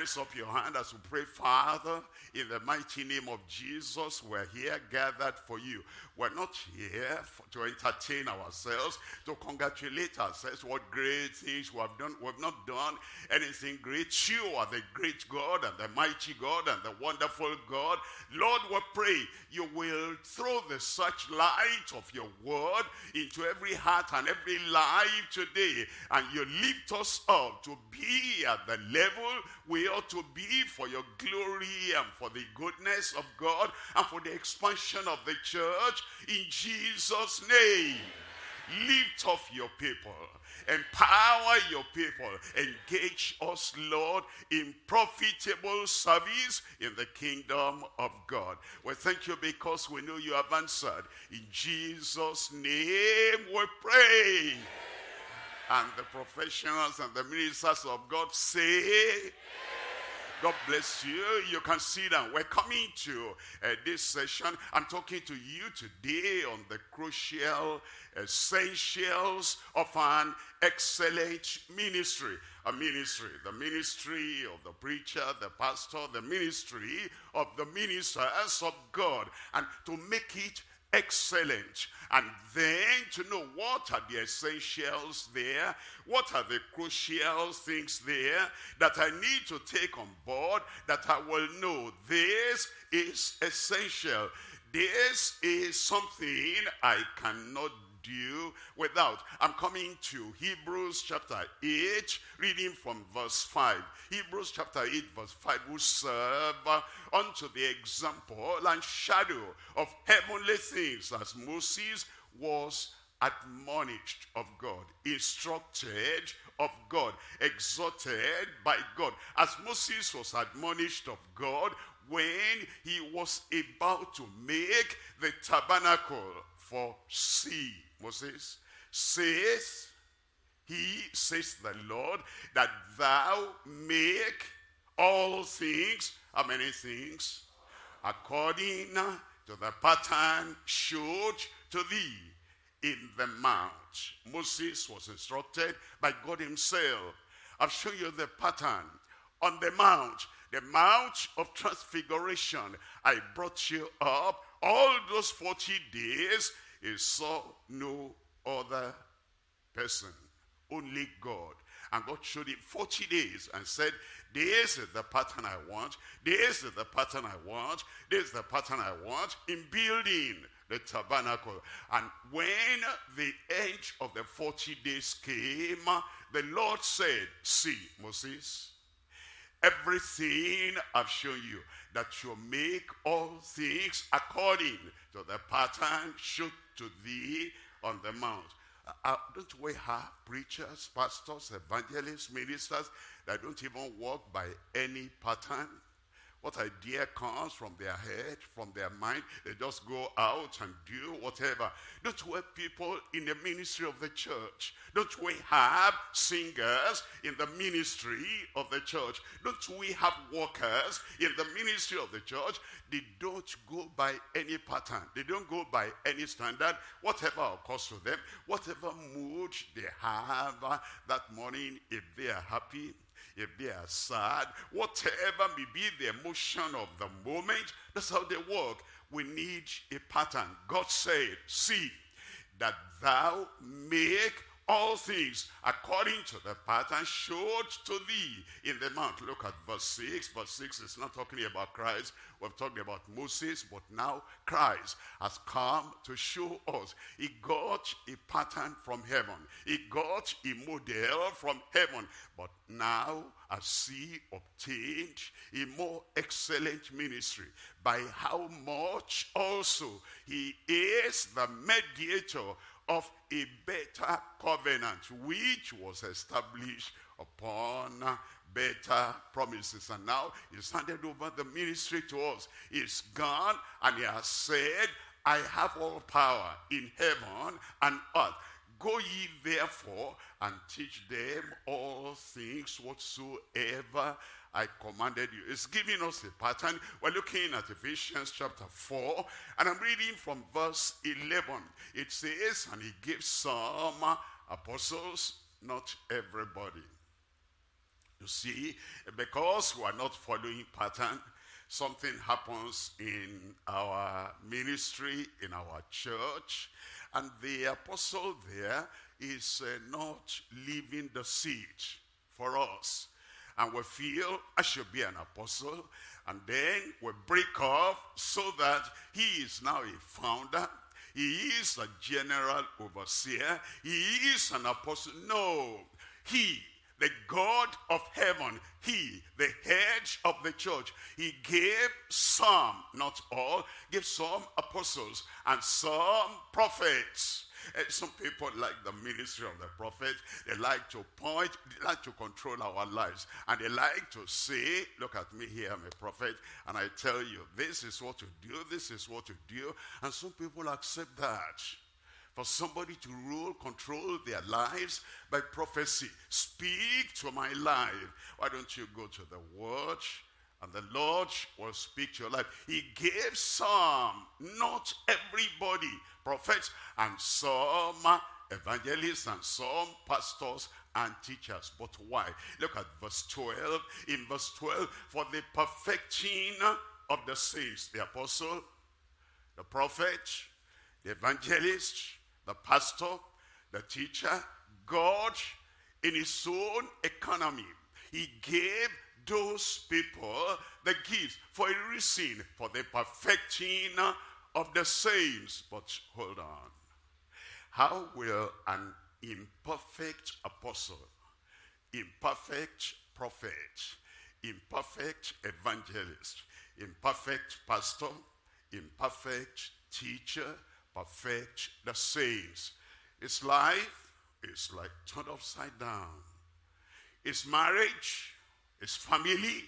Raise up your hand as we pray. Father, in the mighty name of Jesus, we're here gathered for you. We're not here to entertain ourselves, to congratulate ourselves what great things we have done. We've not done anything great. You are the great God and the mighty God and the wonderful God. Lord, we pray you will throw the searchlight of your word into every heart and every life today, and you lift us up to be at the level we ought to be for your glory and for the goodness of God and for the expansion of the church. In Jesus' name, lift up your people, empower your people, engage us, Lord, in profitable service in the kingdom of God. We thank you because we know you have answered. In Jesus' name we pray. And the professionals and the ministers of God say, God bless you. You can sit down. We're coming to this session. I'm talking to you today on the crucial essentials of an excellent ministry. A ministry, the ministry of the preacher, the pastor, the ministry of the ministers of God. And to make it excellent, and then to know what are the essentials there, what are the crucial things there that I need to take on board, that I will know this is essential, this is something I cannot do without. I'm coming to Hebrews chapter 8, reading from verse 5. Hebrews chapter 8 verse 5, who serve unto the example and shadow of heavenly things, as Moses was admonished of God, instructed of God, exhorted by God. As Moses was admonished of God when he was about to make the tabernacle. For see, Moses, says the Lord, that thou make all things, how many things? According to the pattern showed to thee in the mount. Moses was instructed by God himself. I've shown you the pattern on the mount of transfiguration. I brought you up. All those 40 days, he saw no other person, only God. And God showed him 40 days and said, this is the pattern I want, this is the pattern I want, this is the pattern I want in building the tabernacle. And when the end of the 40 days came, the Lord said, see, Moses, everything I've shown you, that you make all things according to the pattern showed to thee on the mount. Don't we have preachers, pastors, evangelists, ministers that don't even walk by any pattern? What idea comes from their head, from their mind, they just go out and do whatever. Don't we have people in the ministry of the church? Don't we have singers in the ministry of the church? Don't we have workers in the ministry of the church? They don't go by any pattern. They don't go by any standard. Whatever occurs to them, whatever mood they have that morning, if they are happy, if they are sad, whatever may be the emotion of the moment, that's how they work. We need a pattern. God said, see, that thou make all things according to the pattern showed to thee in the mount. Look at verse 6. Verse 6 is not talking about Christ. We've talked about Moses, but now Christ has come to show us. He got a pattern from heaven. He got a model from heaven. But now, as he obtained a more excellent ministry, by how much also he is the mediator of a better covenant, which was established upon better promises. And now he's handed over the ministry to us. He's gone and he has said, I have all power in heaven and earth. Go ye therefore and teach them all things whatsoever I commanded you. It's giving us a pattern. We're looking at Ephesians chapter 4, and I'm reading from verse 11. It says, and he gave some apostles, not everybody. You see, because we are not following pattern, something happens in our ministry, in our church, and the apostle there is not leaving the seed for us. And we feel I should be an apostle, and then we break off so that he is now a founder. He is a general overseer. He is an apostle. No, he, the God of heaven, he, the head of the church, he gave some, not all, gave some apostles and some prophets. Some people like the ministry of the prophet. They like to point, they like to control our lives. And they like to say, look at me here, I'm a prophet, and I tell you, this is what to do, this is what to do. And some people accept that. For somebody to rule, control their lives by prophecy. Speak to my life. Why don't you go to the word? And the Lord will speak to your life. He gave some, not everybody, prophets, and some evangelists, and some pastors and teachers. But why? Look at verse 12. In verse 12, for the perfecting of the saints, the apostle, the prophet, the evangelist, the pastor, the teacher, God, in his own economy, he gave those people the gifts for a reason, for the perfecting of the saints. But hold on. How will an imperfect apostle, imperfect prophet, imperfect evangelist, imperfect pastor, imperfect teacher, perfect the saints? His life is like turned upside down. His marriage, his family,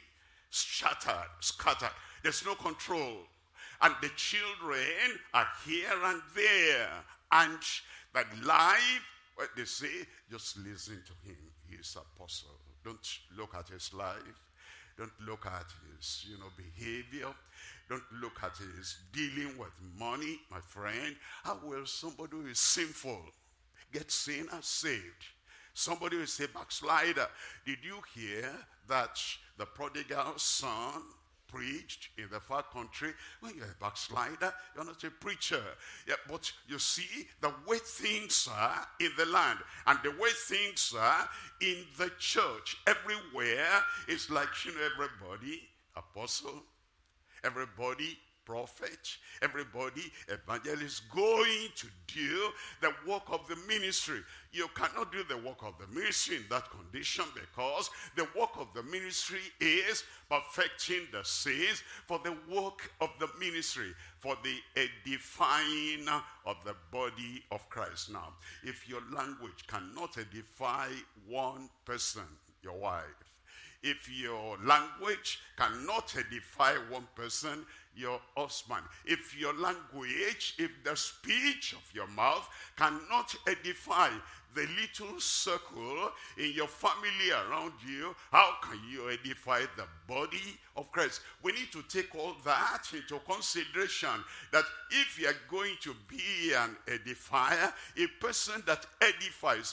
scattered. There's no control. And the children are here and there. And that life, what they say, just listen to him. He is apostle. Don't look at his life. Don't look at his, behavior. Don't look at his dealing with money, my friend. How will somebody who is sinful get sinners saved? Somebody who is a backslider. Did you hear that the prodigal son preached in the far country? When you're a backslider, you're not a preacher. Yeah, but you see the way things are in the land and the way things are in the church. Everywhere it's like, everybody apostle, everybody prophet, everybody evangelist going to do the work of the ministry. You cannot do the work of the ministry in that condition, because the work of the ministry is perfecting the saints for the work of the ministry, for the edifying of the body of Christ. Now, if your language cannot edify one person, your wife, if your language cannot edify one person, your husband, if your language, if the speech of your mouth cannot edify the little circle in your family around you, how can you edify the body of Christ? We need to take all that into consideration, that if you are going to be an edifier, a person that edifies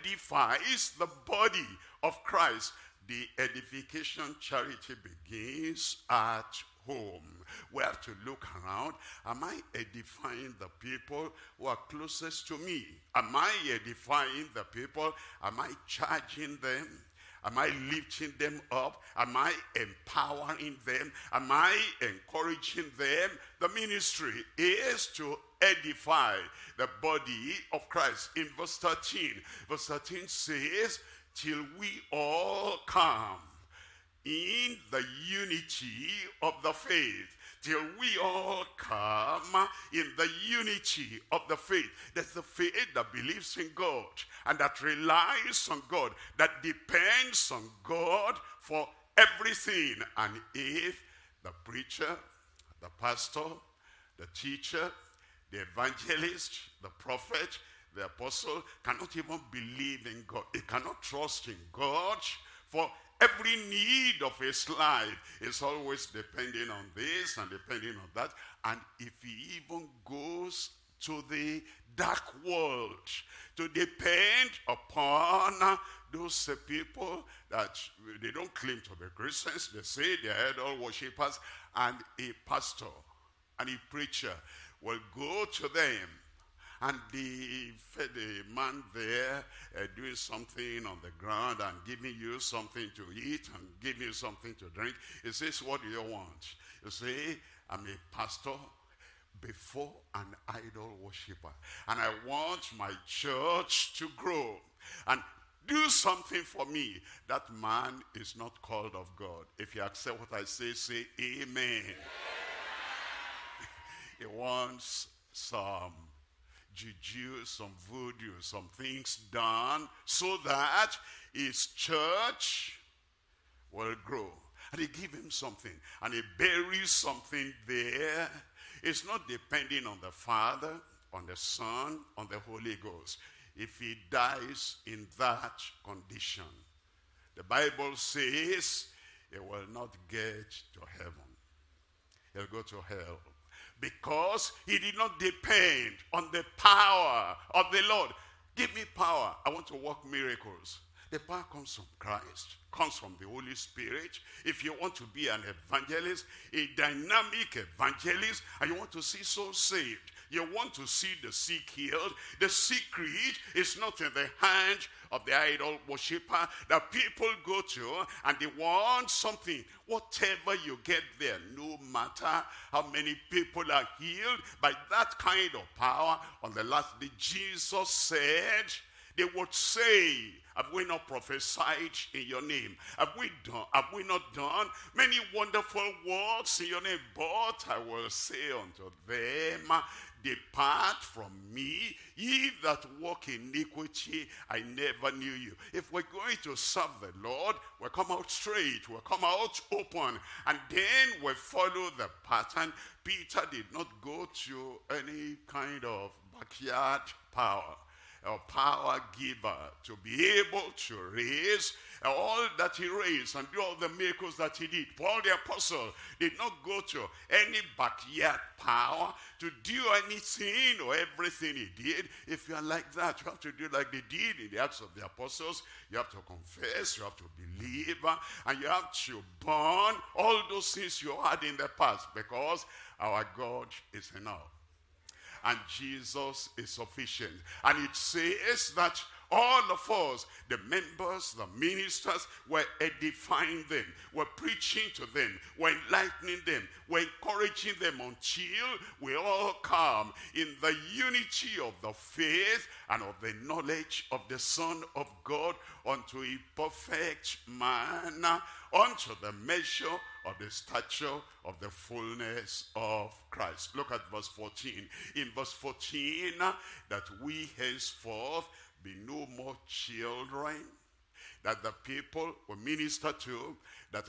the body of Christ. The edification charity begins at home. We have to look around. Am I edifying the people who are closest to me? Am I edifying the people? Am I charging them? Am I lifting them up? Am I empowering them? Am I encouraging them? The ministry is to edify the body of Christ. In verse 13 says, till we all come in the unity of the faith. Till we all come in the unity of the faith. That's the faith that believes in God and that relies on God, that depends on God for everything. And if the preacher, the pastor, the teacher, the evangelist, the prophet, the apostle cannot even believe in God, he cannot trust in God for every need of his life, is always depending on this and depending on that. And if he even goes to the dark world, to depend upon those people that they don't claim to be Christians. They say they're idol worshippers, and a pastor and a preacher will go to them, and the man there doing something on the ground and giving you something to eat and giving you something to drink. He says, what do you want? You say, I'm a pastor before an idol worshiper, and I want my church to grow and do something for me. That man is not called of God. If you accept what I say amen. He wants some juju, some voodoo, some things done so that his church will grow. And they give him something, and he buries something there. It's not depending on the Father, on the Son, on the Holy Ghost. If he dies in that condition, the Bible says he will not get to heaven. He'll go to hell, because he did not depend on the power of the Lord. Give me power. I want to work miracles. The power comes from Christ, comes from the Holy Spirit. If you want to be an evangelist, a dynamic evangelist, and you want to see souls saved, you want to see the sick healed, the secret is not in the hand of the idol worshiper that people go to, and they want something. Whatever you get there, no matter how many people are healed by that kind of power, on the last day, Jesus said, they would say, have we not prophesied in your name? Have we not done many wonderful works in your name? But I will say unto them, depart from me, ye that walk in iniquity, I never knew you. If we're going to serve the Lord, we'll come out straight, we'll come out open, and then we'll follow the pattern. Peter did not go to any kind of backyard power or power giver to be able to raise all that he raised and do all the miracles that he did. Paul the apostle did not go to any backyard power to do anything or everything he did. If you are like that, you have to do like they did in the Acts of the Apostles. You have to confess, you have to believe, and you have to burn all those things you had in the past, because our God is enough. And Jesus is sufficient. And it says that all of us, the members, the ministers, were edifying them, were preaching to them, were enlightening them, were encouraging them until we all come in the unity of the faith and of the knowledge of the Son of God, unto a perfect man, unto the measure of the stature of the fullness of Christ. Look at verse 14. In verse 14, that we henceforth be no more children, that the people we minister to, that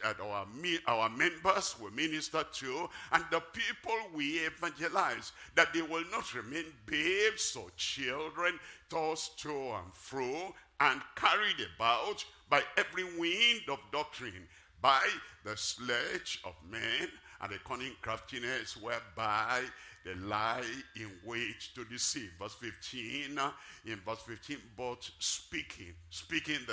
our members will minister to, and the people we evangelize, that they will not remain babes or children, tossed to and fro, and carried about by every wind of doctrine, by the sledge of men, and the cunning craftiness whereby they lie in wait to deceive. Verse 15, in verse 15, but speaking the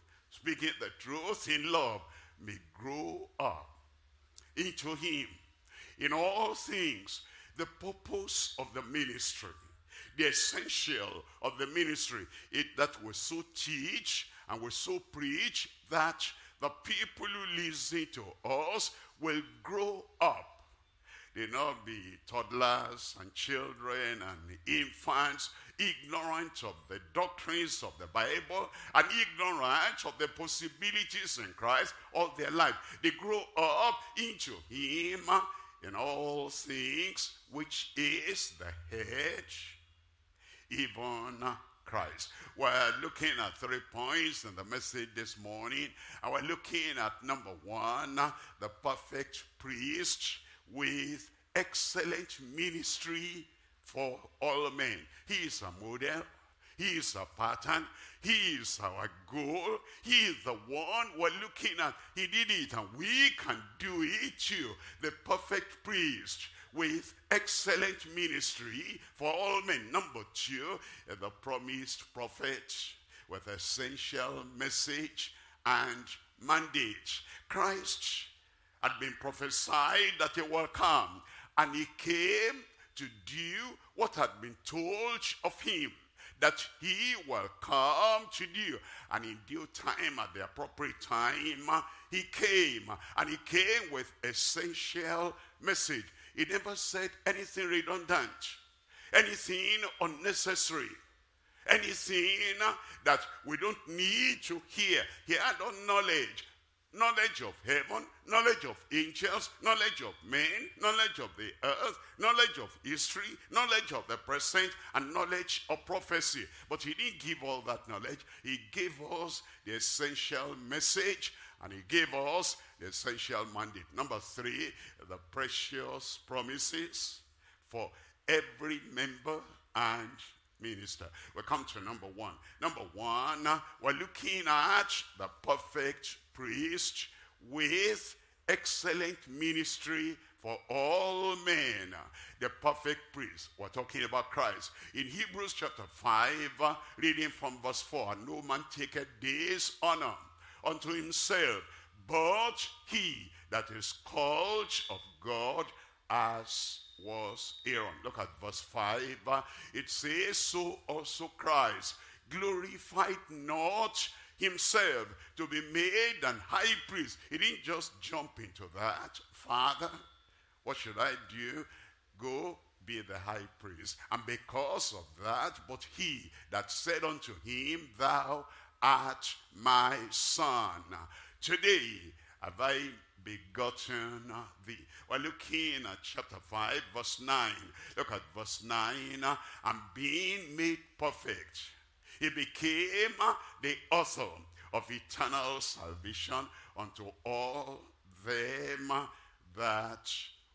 truth in love, may grow up into him in all things. The purpose of the ministry, the essential of the ministry, is that we so teach and we so preach that the people who listen to us will grow up. They not be toddlers and children and infants, ignorant of the doctrines of the Bible and ignorant of the possibilities in Christ all their life. They grow up into him in all things, which is the head, even Christ. We're looking at 3 points in the message this morning, and we're looking at number 1, the perfect priest with excellent ministry for all men. He is a model, he is a pattern, he is our goal, he is the one we're looking at. He did it and we can do it too. The perfect priest with excellent ministry for all men. Number 2, the promised prophet with essential message and mandate. Christ had been prophesied that he will come, and he came to do what had been told of him, that he will come to do. And in due time, at the appropriate time, he came. And he came with essential message. He never said anything redundant, anything unnecessary, anything that we don't need to hear. He had no knowledge. Knowledge of heaven, knowledge of angels, knowledge of men, knowledge of the earth, knowledge of history, knowledge of the present, and knowledge of prophecy. But he didn't give all that knowledge. He gave us the essential message, and he gave us the essential mandate. Number 3, the precious promises for every member and minister. We'll come to number 1. Number 1, we're looking at the perfect priest with excellent ministry for all men. The perfect priest. We're talking about Christ. In Hebrews chapter 5, reading from verse 4, no man taketh this honor unto himself, but he that is called of God, as was Aaron. Look at verse 5. It says, so also Christ glorified not himself to be made an high priest. He didn't just jump into that. Father, what should I do? Go be the high priest. And because of that, but he that said unto him, thou art my son. Today have I begotten thee. We're looking at chapter 5, verse 9. Look at verse 9. And being made perfect, he became the author of eternal salvation unto all them that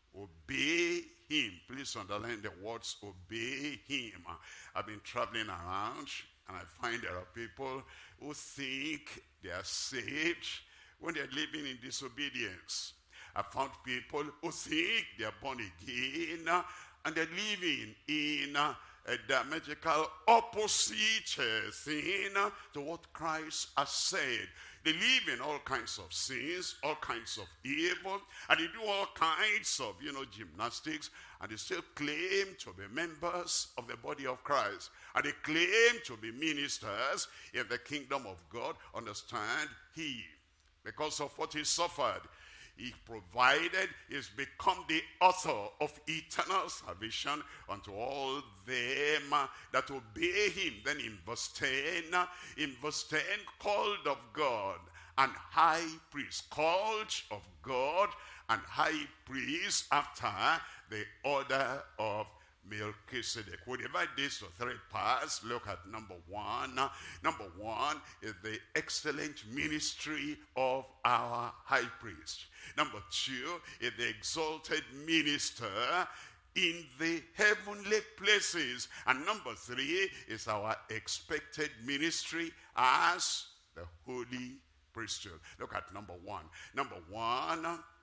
obey him. Please underline the words obey him. I've been traveling around, and I find there are people who think they are saved when they're living in disobedience. I found people who think they are born again, and they're living in a diametrical opposite thing to what Christ has said. They live in all kinds of sins, all kinds of evil, and they do all kinds of, gymnastics, and they still claim to be members of the body of Christ. And they claim to be ministers in the kingdom of God. Understand, because of what he suffered, he provided, he's become the author of eternal salvation unto all them that obey him. Then in verse 10, called of God and high priest. Called of God and high priest after the order of Melchizedek. We divide this to 3 parts. Look at number 1. Number 1 is the excellent ministry of our high priest. Number 2 is the exalted minister in the heavenly places. And number 3 is our expected ministry as the holy priesthood. Look at number 1. Number 1,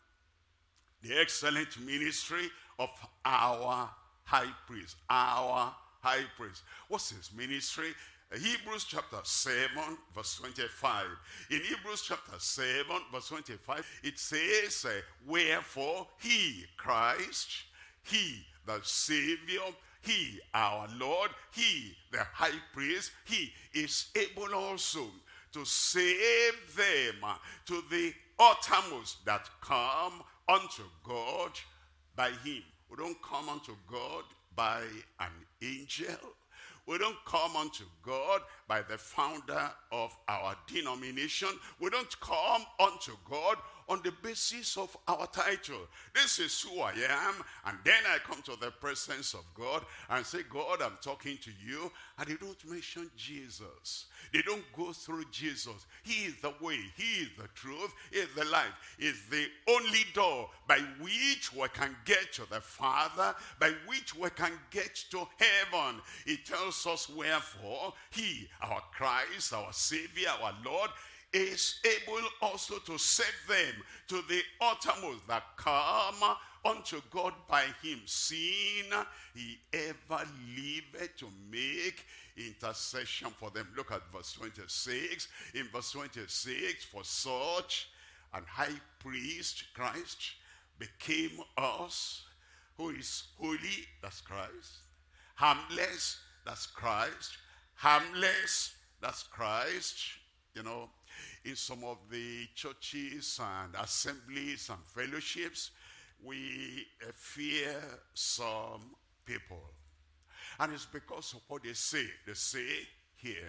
the excellent ministry of our high priest. Our high priest. What's his ministry? Hebrews chapter 7 verse 25. In Hebrews chapter 7 verse 25, it says, wherefore he, Christ, he the Savior, he our Lord, he the high priest, he is able also to save them to the uttermost that come unto God by him. We don't come unto God by an angel. We don't come unto God by the founder of our denomination. We don't come unto God on the basis of our title. This is who I am. And then I come to the presence of God and say, God, I'm talking to you. And they don't mention Jesus. They don't go through Jesus. He is the way. He is the truth. He is the life. He is the only door by which we can get to the Father, by which we can get to heaven. He tells us, wherefore, he, our Christ, our Savior, our Lord, is able also to save them to the uttermost that come unto God by him, seeing he ever liveth to make intercession for them. Look at verse 26. In verse 26, for such an high priest, Christ, became us, who is holy, that's Christ, harmless, that's Christ, harmless, that's Christ. You know, in some of the churches and assemblies and fellowships, we fear some people. And it's because of what they say. They say here,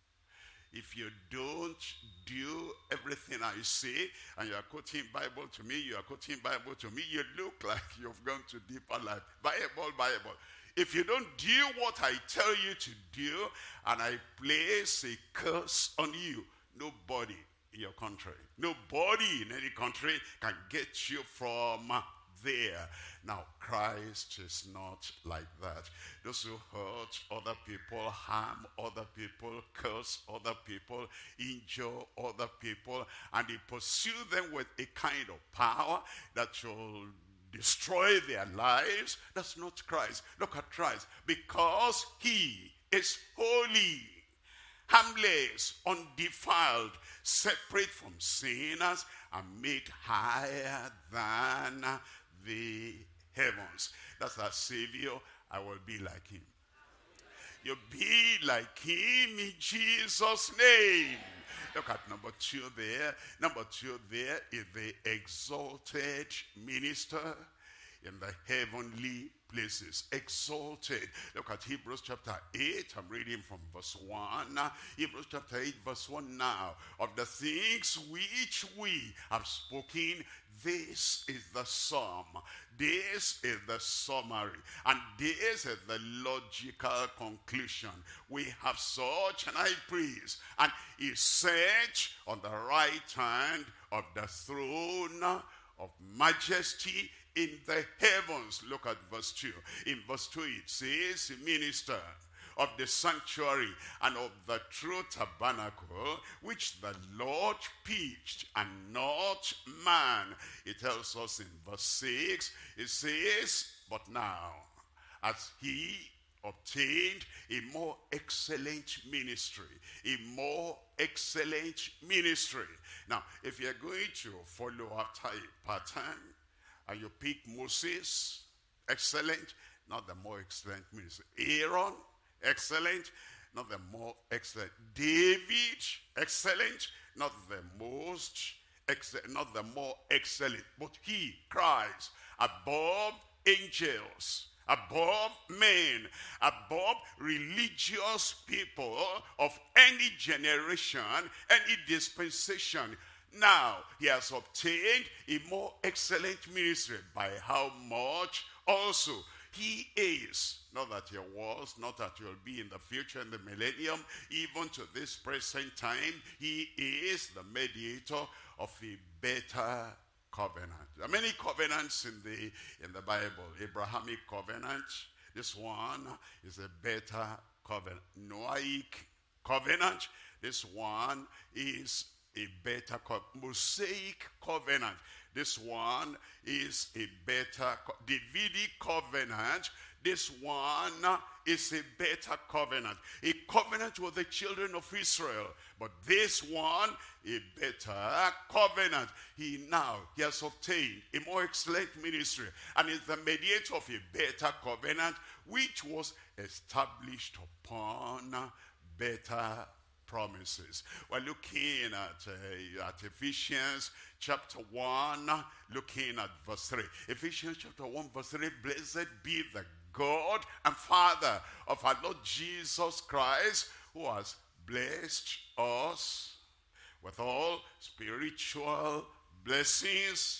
if you don't do everything I say, and you are quoting Bible to me, you are quoting Bible to me, you look like you've gone to deeper life. Bible. If you don't do what I tell you to do, and I place a curse on you, nobody in your country, nobody in any country can get you from there. Now, Christ is not like that. Those who hurt other people, harm other people, curse other people, injure other people, and they pursue them with a kind of power that will destroy their lives, that's not Christ. Look at Christ. Because he is holy, harmless, undefiled, separate from sinners, and made higher than the heavens. That's our Savior. I will be like him. You'll be like him in Jesus' name. Look at number 2 there. Number 2 there is the exalted minister in the heavenly places. Exalted. Look at Hebrews chapter 8. I'm reading from verse 1. Hebrews chapter 8 verse 1 now. Of the things which we have spoken, this is the sum. This is the summary. And this is the logical conclusion. We have such an high priest, and he sat on the right hand of the throne of majesty in the heavens. Look at verse 2. In verse 2 it says, minister of the sanctuary and of the true tabernacle, which the Lord pitched, and not man. It tells us in verse 6, it says, but now, as he obtained a more excellent ministry, a more excellent ministry. Now, if you're going to follow after a pattern, and you pick Moses, excellent, not the more excellent ministry. Aaron, excellent, not the more excellent. David, excellent, not the most excellent, not the more excellent. But he, Christ, above angels, above men, above religious people of any generation, any dispensation. Now he has obtained a more excellent ministry. By how much also he is, not that he was, not that he will be in the future, in the millennium, even to this present time, he is the mediator of a better covenant. There are many covenants in the Bible. Abrahamic covenant, this one is a better covenant. Noahic covenant, this one is a better covenant. Mosaic covenant, this one is a better Davidic covenant. This one is a better covenant. A covenant with the children of Israel. But this one, a better covenant. He has obtained a more excellent ministry, and is the mediator of a better covenant, which was established upon better promises. We're looking at Ephesians chapter 1, looking at verse 3. Ephesians chapter 1 verse 3, blessed be the God and Father of our Lord Jesus Christ, who has blessed us with all spiritual blessings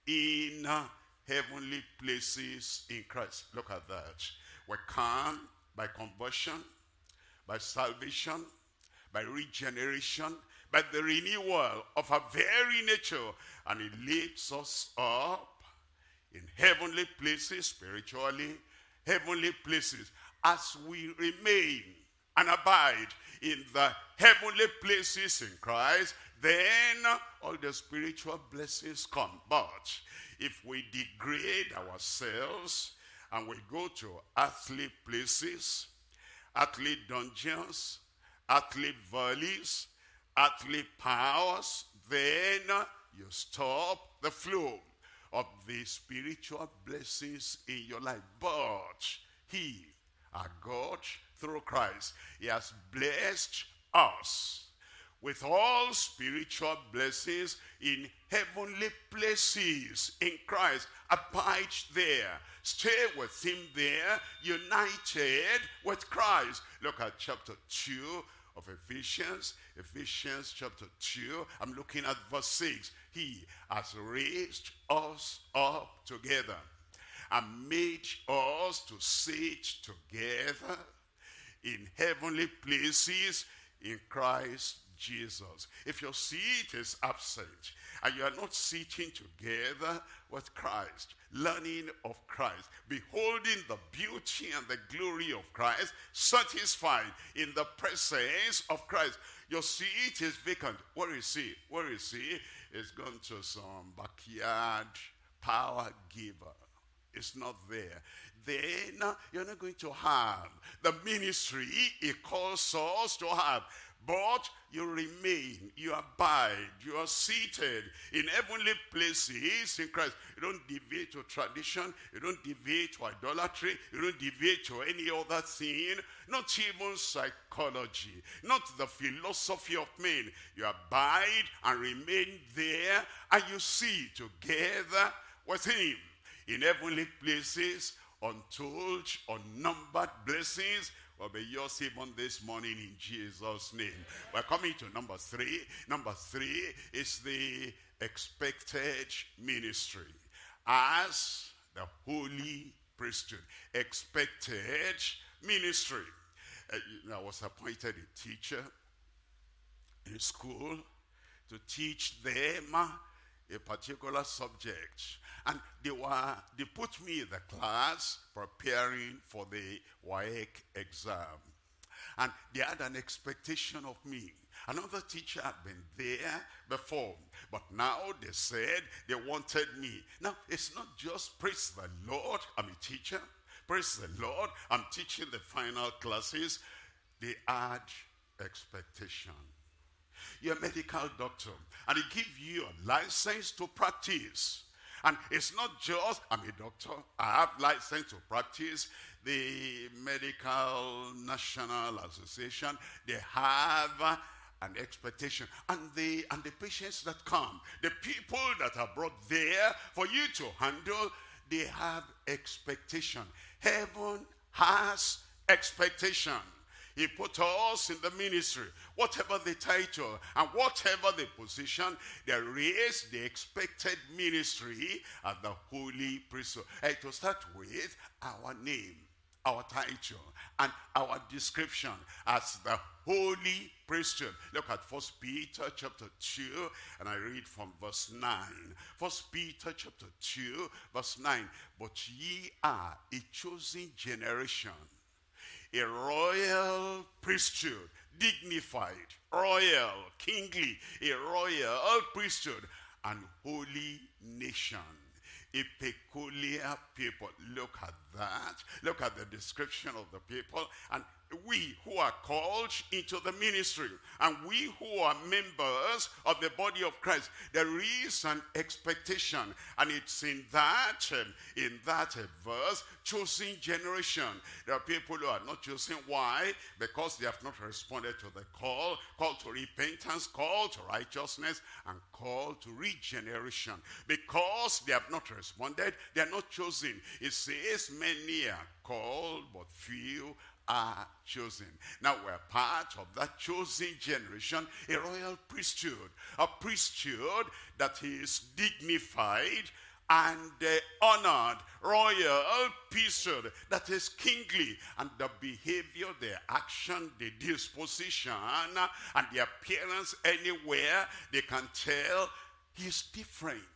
in heavenly places in Christ. Look at that. We come by conversion, by salvation, by regeneration, by the renewal of our very nature, and it lifts us up in heavenly places, spiritually, heavenly places, as we remain and abide in the heavenly places in Christ, then all the spiritual blessings come. But if we degrade ourselves and we go to earthly places, earthly dungeons, earthly valleys, earthly powers, then you stop the flow of the spiritual blessings in your life. But he, our God, through Christ, he has blessed us with all spiritual blessings in heavenly places in Christ. Abide there. Stay with him there, united with Christ. Look at chapter 2 of Ephesians. Ephesians chapter 2. I'm looking at verse 6. He has raised us up together and made us to sit together in heavenly places in Christ Jesus. If your seat is absent and you are not sitting together with Christ, learning of Christ, beholding the beauty and the glory of Christ, satisfied in the presence of Christ, your seat is vacant. Where is he? Where is he? He's gone to some backyard power giver. It's not there. Then you're not going to have the ministry he calls us to have. But you remain, you abide, you are seated in heavenly places in Christ. You don't deviate to tradition, you don't deviate to idolatry, you don't deviate to any other thing, not even psychology, not the philosophy of men. You abide and remain there, and you see together with him in heavenly places, untold, unnumbered blessings will be yours even this morning in Jesus' name. We're coming to number 3. Number 3 is the expected ministry as the holy priesthood. Expected ministry. I was appointed a teacher in school to teach them a particular subject, and they put me in the class preparing for the WAEC exam, and they had an expectation of me. Another teacher had been there before, but now they said they wanted me. Now it's not just praise the Lord, I'm a teacher, praise the Lord, I'm teaching the final classes. They had expectation. You're a medical doctor, and they give you a license to practice. And it's not just, I'm a doctor, I have license to practice. The Medical National Association, they have an expectation. And the patients that come, the people that are brought there for you to handle, they have expectation. Heaven has expectation. He put us in the ministry. Whatever the title and whatever the position, there is the expected ministry at the holy priesthood. And to start with, our name, our title, and our description as the holy priesthood. Look at 1 Peter chapter 2, and I read from verse 9. 1 Peter chapter 2, verse 9. But ye are a chosen generation, a royal priesthood, dignified, royal, kingly, a royal priesthood, and holy nation, a peculiar people. Look at that. Look at the description of the people. And we who are called into the ministry, and we who are members of the body of Christ, there is an expectation, and it's in that verse, chosen generation. There are people who are not chosen. Why? Because they have not responded to the call to repentance, call to righteousness, and call to regeneration. Because they have not responded, they are not chosen. It says many are called, but few are chosen. Now we're part of that chosen generation, a royal priesthood, a priesthood that is dignified and honored, royal priesthood that is kingly, and the behavior, the action, the disposition, and the appearance, anywhere they can tell he's different.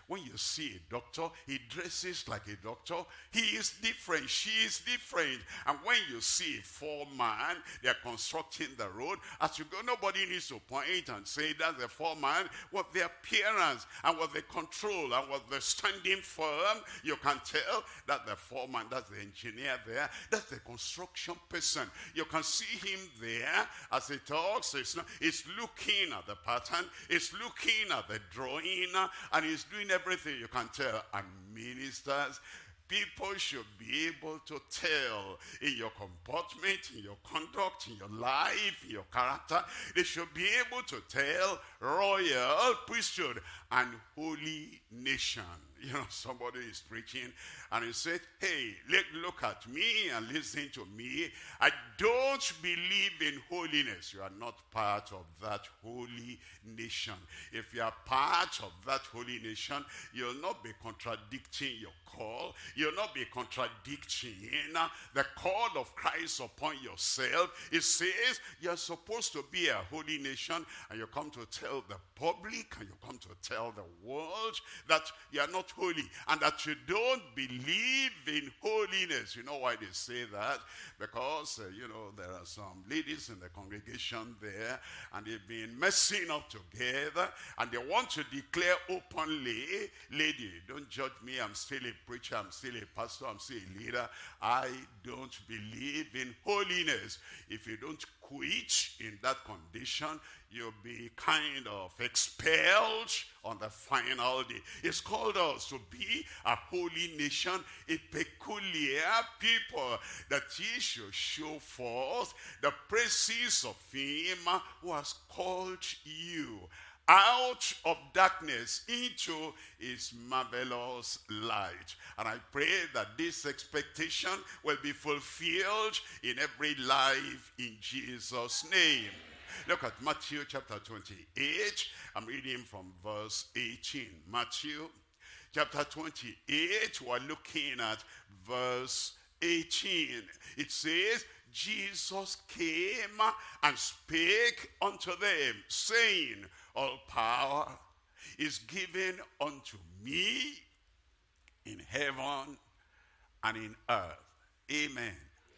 When you see a doctor, he dresses like a doctor. He is different. She is different. And when you see a foreman, they're constructing the road. As you go, nobody needs to point and say that's the foreman. What their appearance and what they control and what they're standing firm, you can tell that the foreman, that's the engineer there, that's the construction person. You can see him there as he talks. He's looking at the pattern. He's looking at the drawing. And he's doing everything, you can tell. And ministers, people should be able to tell in your comportment, in your conduct, in your life, in your character. They should be able to tell royal priesthood and holy nation. You know, somebody is preaching and he said, hey, look at me and listen to me. I don't believe in holiness. You are not part of that holy nation. If you are part of that holy nation, you'll not be contradicting your call. You'll not be contradicting the call of Christ upon yourself. It says you're supposed to be a holy nation, and you come to tell the public and you come to tell the world that you are not holy and that you don't believe in holiness. You know why they say that? Because, there are some ladies in the congregation there, and they've been messing up together, and they want to declare openly, lady, don't judge me, I'm still a preacher, I'm still a pastor, I'm still a leader. I don't believe in holiness. If you don't quit in that condition, you'll be kind of expelled on the final day. It's called us to be a holy nation, a peculiar people, that ye should show forth the praises of him who has called you out of darkness into his marvelous light. And I pray that this expectation will be fulfilled in every life in Jesus' name. Look at Matthew chapter 28. I'm reading from verse 18. Matthew chapter 28, we're looking at verse 18. It says, Jesus came and spake unto them, saying, all power is given unto me in heaven and in earth. Amen.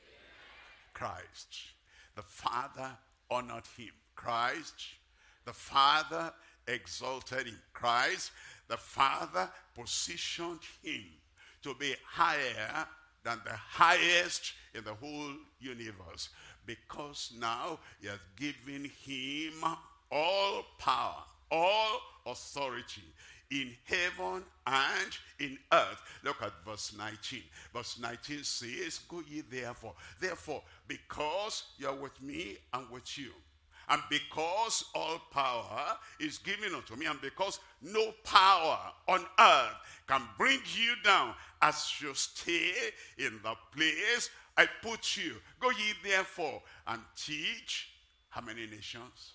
Christ, the Father honored him. Christ, the Father exalted him. Christ, the Father positioned him to be higher than the highest in the whole universe, because now he has given him all power, all authority in heaven and in earth. Look at verse 19. Verse 19 says, go ye therefore. Therefore, because you are with me and with you, and because all power is given unto me, and because no power on earth can bring you down, as you stay in the place I put you. Go ye therefore and teach how many nations?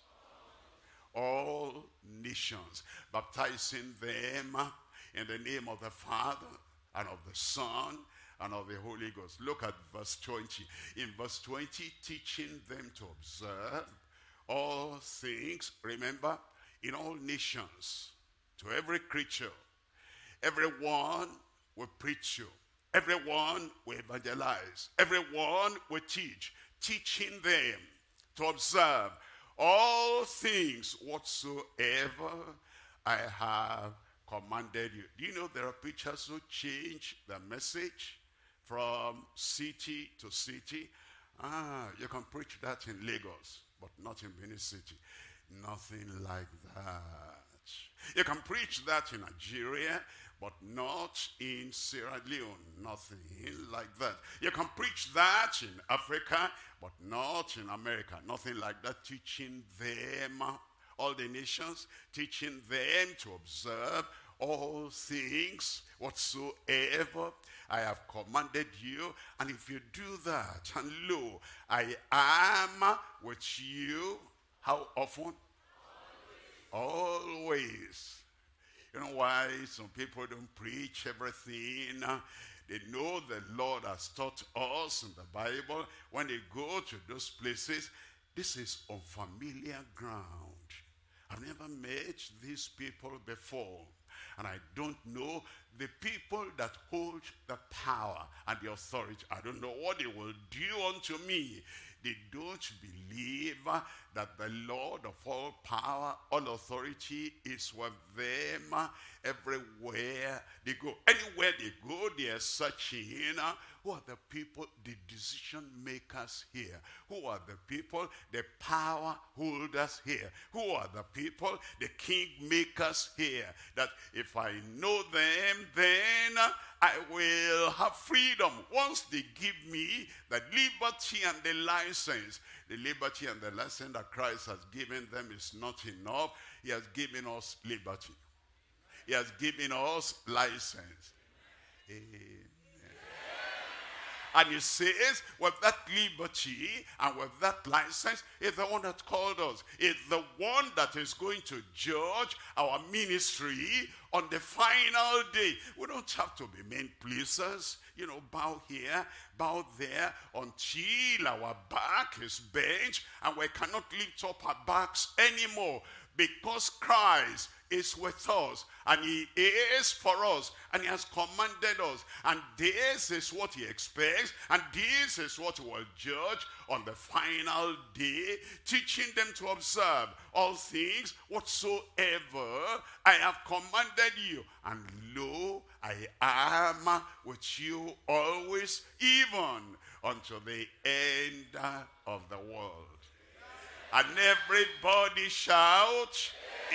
All nations, baptizing them in the name of the Father and of the Son and of the Holy Ghost. Look at verse 20. In verse 20, teaching them to observe all things, remember, in all nations, to every creature. Everyone will preach you. Everyone will evangelize. Everyone will teach. Teaching them to observe all things whatsoever I have commanded you. Do you know there are preachers who change the message from city to city? You can preach that in Lagos, but not in Benin City. Nothing like that. You can preach that in Nigeria, but not in Sierra Leone. Nothing like that. You can preach that in Africa, but not in America. Nothing like that. Teaching them, all the nations, teaching them to observe all things whatsoever I have commanded you. And if you do that, and lo, I am with you, how often? Always. You know why some people don't preach everything? They know the Lord has taught us in the Bible. When they go to those places, this is unfamiliar ground. I've never met these people before. and I don't know the people that hold the power and the authority. I don't know what they will do unto me. They don't believe that the Lord of all power, all authority is with them everywhere they go. Anywhere they go, they are searching. Who are the people, the decision makers here? Who are the people, the power holders here? Who are the people, the king makers here? That if I know them, then I will have freedom. Once they give me the liberty and the license and the license that Christ has given them is not enough. He has given us liberty. He has given us license. Amen. And he says, with that liberty and with that license, it's the one that called us. It's the one that is going to judge our ministry on the final day. We don't have to be men pleasers, bow here, bow there, until our back is bent and we cannot lift up our backs anymore. Because Christ is with us, and he is for us, and he has commanded us, and this is what he expects, and this is what he will judge on the final day, teaching them to observe all things whatsoever I have commanded you. And lo, I am with you always, even unto the end of the world. And everybody shout,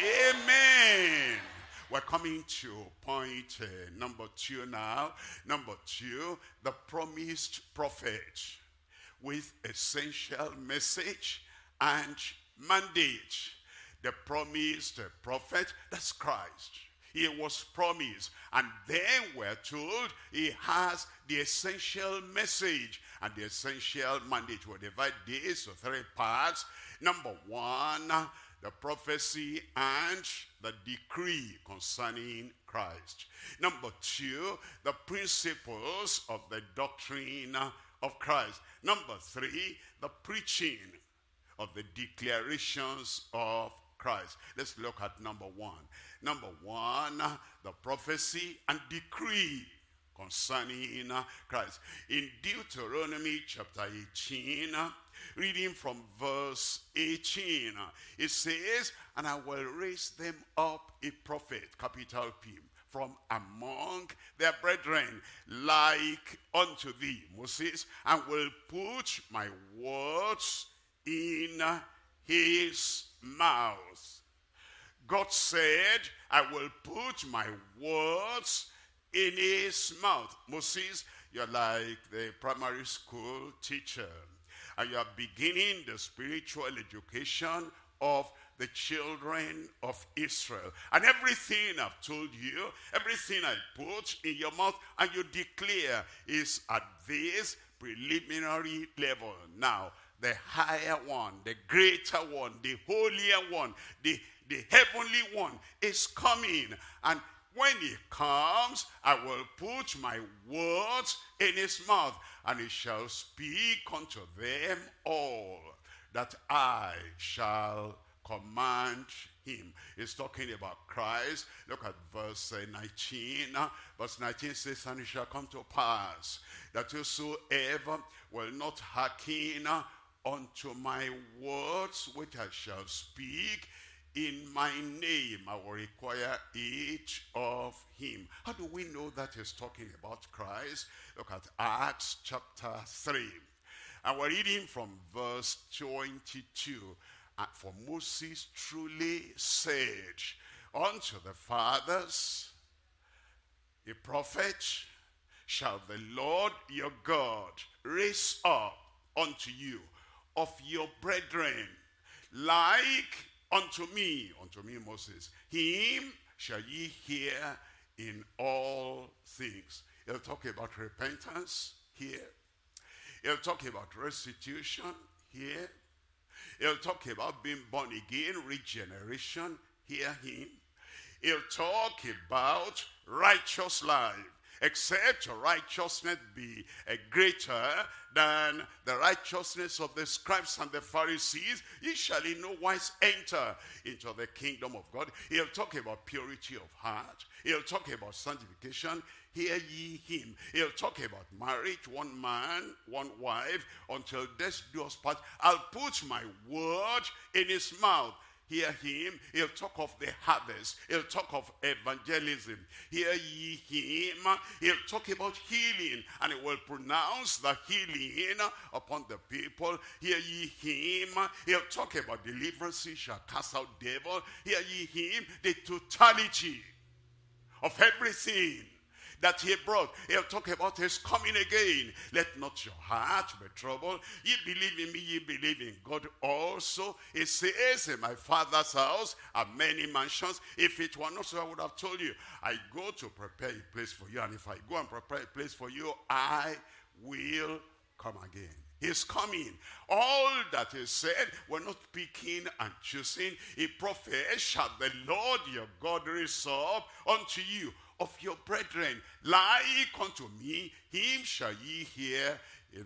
amen. We're coming to point number 2 now. Number 2, the promised prophet with essential message and mandate. The promised prophet, that's Christ. He was promised, and then we're told he has the essential message and the essential mandate. We'll divide this to 3 parts. Number 1, the prophecy and the decree concerning Christ. Number 2, the principles of the doctrine of Christ. Number 3, the preaching of the declarations of Christ. Let's look at number 1. Number 1, the prophecy and decree concerning Christ. In Deuteronomy chapter 18, reading from verse 18, it says, and I will raise them up a prophet, capital P, from among their brethren, like unto thee, Moses, and will put my words in his mouth. God said, I will put my words in his mouth. Moses, you're like the primary school teacher, and you are beginning the spiritual education of the children of Israel. And everything I've told you, everything I put in your mouth and you declare is at this preliminary level. Now, the higher one, the greater one, the holier one, the heavenly one is coming. And when he comes, I will put my words in his mouth, and he shall speak unto them all that I shall command him. He's talking about Christ. Look at verse 19. Verse 19 says, and it shall come to pass that whosoever will not hearken unto my words which I shall speak in my name, I will require each of him. How do we know that he's talking about Christ? Look at Acts chapter 3. And we're reading from verse 22. And for Moses truly said unto the fathers, a prophet shall the Lord your God raise up unto you of your brethren, like unto me, Moses. Him shall ye hear in all things. He'll talk about repentance here. He'll talk about restitution here. He'll talk about being born again, regeneration. Hear him. He'll talk about righteous life. except your righteousness be greater than the righteousness of the scribes and the Pharisees, ye shall in no wise enter into the kingdom of God. He'll talk about purity of heart. He'll talk about sanctification. Hear ye him. He'll talk about marriage, one man, one wife, until death do us part. I'll put my word in his mouth. Hear him. He'll talk of the harvest. He'll talk of evangelism. Hear ye him. He'll talk about healing, and he will pronounce the healing upon the people. Hear ye him. He'll talk about deliverance. He shall cast out devil. Hear ye him. The totality of everything that he brought. He'll talk about his coming again. Let not your heart be troubled. Ye believe in me, ye believe in God also. It says, in my Father's house are many mansions. If it were not so, I would have told you. I go to prepare a place for you. And if I go and prepare a place for you, I will come again. He's coming. All that is said, we're not picking and choosing. A prophet shall the Lord your God raise up unto you of your brethren, like unto me, him shall ye hear in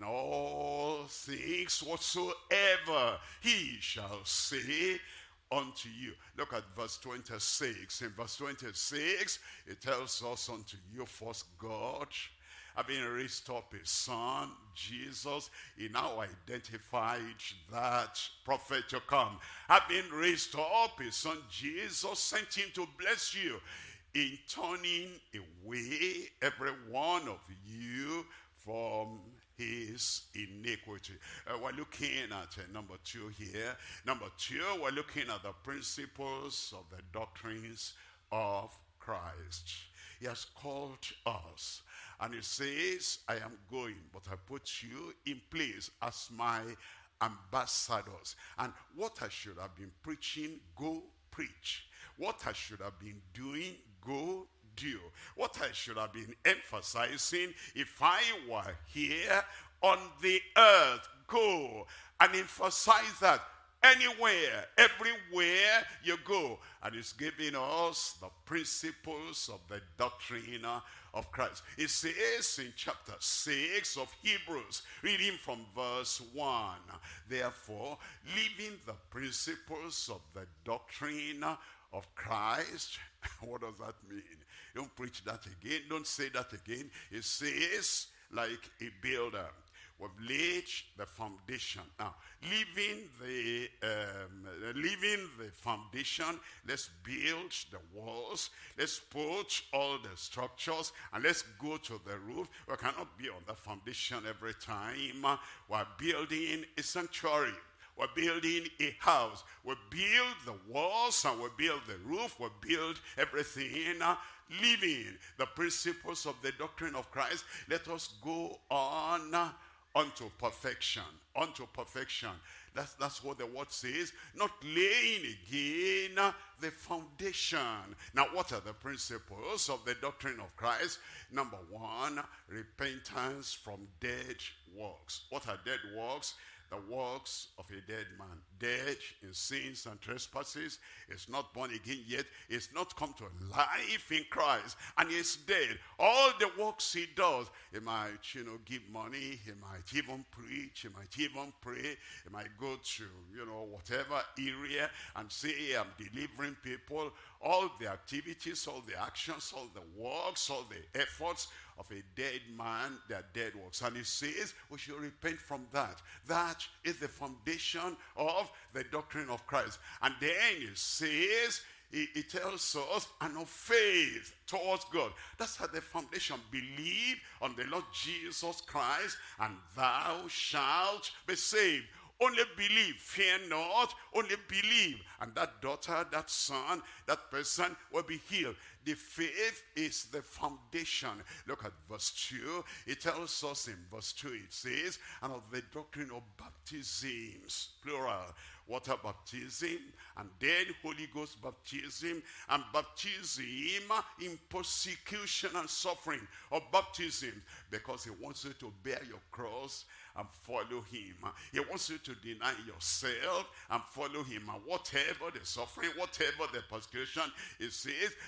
all things whatsoever he shall say unto you. Look at verse 26. In verse 26, it tells us, unto you first God, having raised up his son, Jesus, he now identified that prophet to come. Having raised up his son, Jesus, sent him to bless you, in turning away every one of you from his iniquity. We're looking at number 2 here. Number 2, we're looking at the principles of the doctrines of Christ. He has called us, and he says, I am going, but I put you in place as my ambassadors. And what I should have been preaching, go preach. What I should have been doing, go do. What I should have been emphasizing if I were here on the earth, go and emphasize that anywhere, everywhere you go. And it's giving us the principles of the doctrine of Christ. It says in chapter 6 of Hebrews, reading from verse 1, therefore, leaving the principles of the doctrine of Christ. What does that mean? Don't preach that again. Don't say that again. It says, like a builder, we've laid the foundation. Now, leaving the foundation, let's build the walls. Let's put all the structures, and let's go to the roof. We cannot be on the foundation every time. We're building a sanctuary. We're building a house. We build the walls and we build the roof. We build everything. Living the principles of the doctrine of Christ. Let us go on unto perfection. Unto perfection. That's what the word says. Not laying again the foundation. Now, what are the principles of the doctrine of Christ? Number 1, repentance from dead works. What are dead works? The works of a dead man. Dead in sins and trespasses. Is not born again yet. Is not come to life in Christ. And is dead. All the works he does. He might, give money. He might even preach. He might even pray. He might go to, whatever area and say, I'm delivering people. All the activities, all the actions, all the works, all the efforts of a dead man, they are dead works. And he says we should repent from that. That is the foundation of the doctrine of Christ. And then he says, he tells us, and of faith towards God. That's at the foundation. Believe on the Lord Jesus Christ, and thou shalt be saved. Only believe, fear not, only believe. And that daughter, that son, that person will be healed. The faith is the foundation. Look at verse 2. It tells us in verse 2, it says, and of the doctrine of baptisms, plural, water baptism, and then Holy Ghost baptism, and baptism in persecution and suffering of baptism, because he wants you to bear your cross and follow him. He wants you to deny yourself and follow him. And whatever the suffering, whatever the persecution, it says you are baptized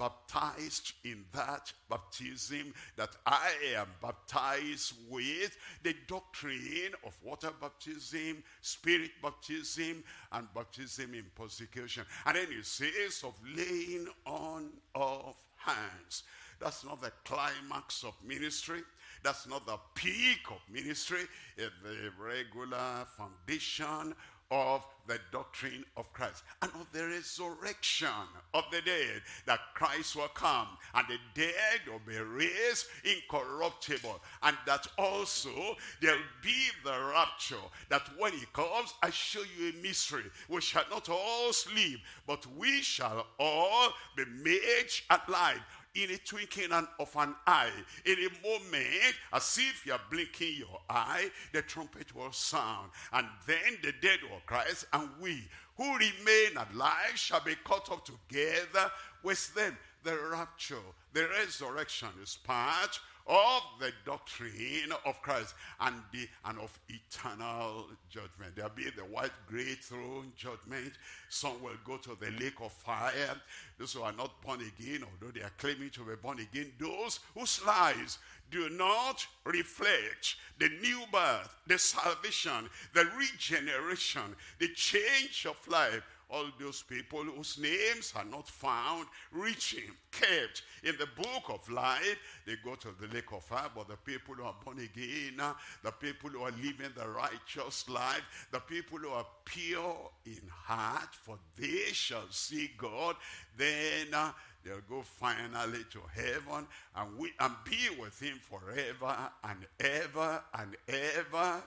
baptized in that baptism that I am baptized with, the doctrine of water baptism, spirit baptism, and baptism in persecution. And then he says of laying on of hands. That's not the climax of ministry. That's not the peak of ministry. It's the regular foundation of the doctrine of Christ and of the resurrection of the dead, that Christ will come and the dead will be raised incorruptible, and that also there'll be the rapture, that when he comes, I show you a mystery. We shall not all sleep, but we shall all be made alive in a twinkling of an eye. In a moment, as if you are blinking your eye, the trumpet will sound, and then the dead will rise, and we who remain alive shall be caught up together with them. The rapture, the resurrection is part of the doctrine of Christ and of eternal judgment. There'll be the white great throne judgment. Some will go to the lake of fire. Those who are not born again, although they are claiming to be born again, those whose lives do not reflect the new birth, the salvation, the regeneration, the change of life. All those people whose names are not found, reaching, kept in the book of life, they go to the lake of fire. But the people who are born again, the people who are living the righteous life, the people who are pure in heart, for they shall see God, then they'll go finally to heaven and be with him forever and ever and ever.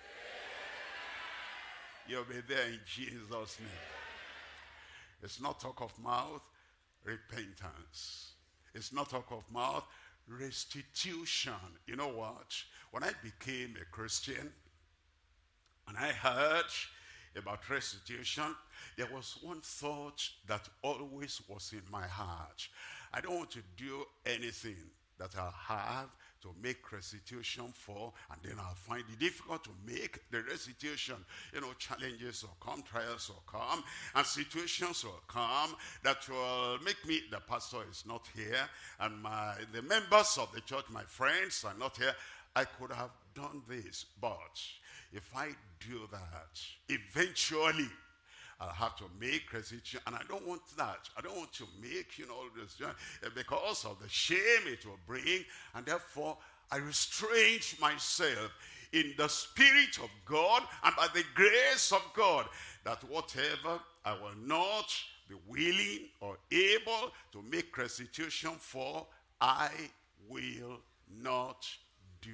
You'll be there in Jesus' name. It's not talk of mouth, repentance. It's not talk of mouth, restitution. You know what? When I became a Christian and I heard about restitution, there was one thought that always was in my heart. I don't want to do anything that I'll have to make restitution for, and then I'll find it difficult to make the restitution. You know, challenges will come, trials will come, and situations will come that will make me, the pastor is not here, and the members of the church, my friends, are not here. I could have done this, but if I do that, eventually I'll have to make restitution, and I don't want that. I don't want to make, all this, because of the shame it will bring, and therefore I restrain myself in the Spirit of God and by the grace of God, that whatever I will not be willing or able to make restitution for, I will not do.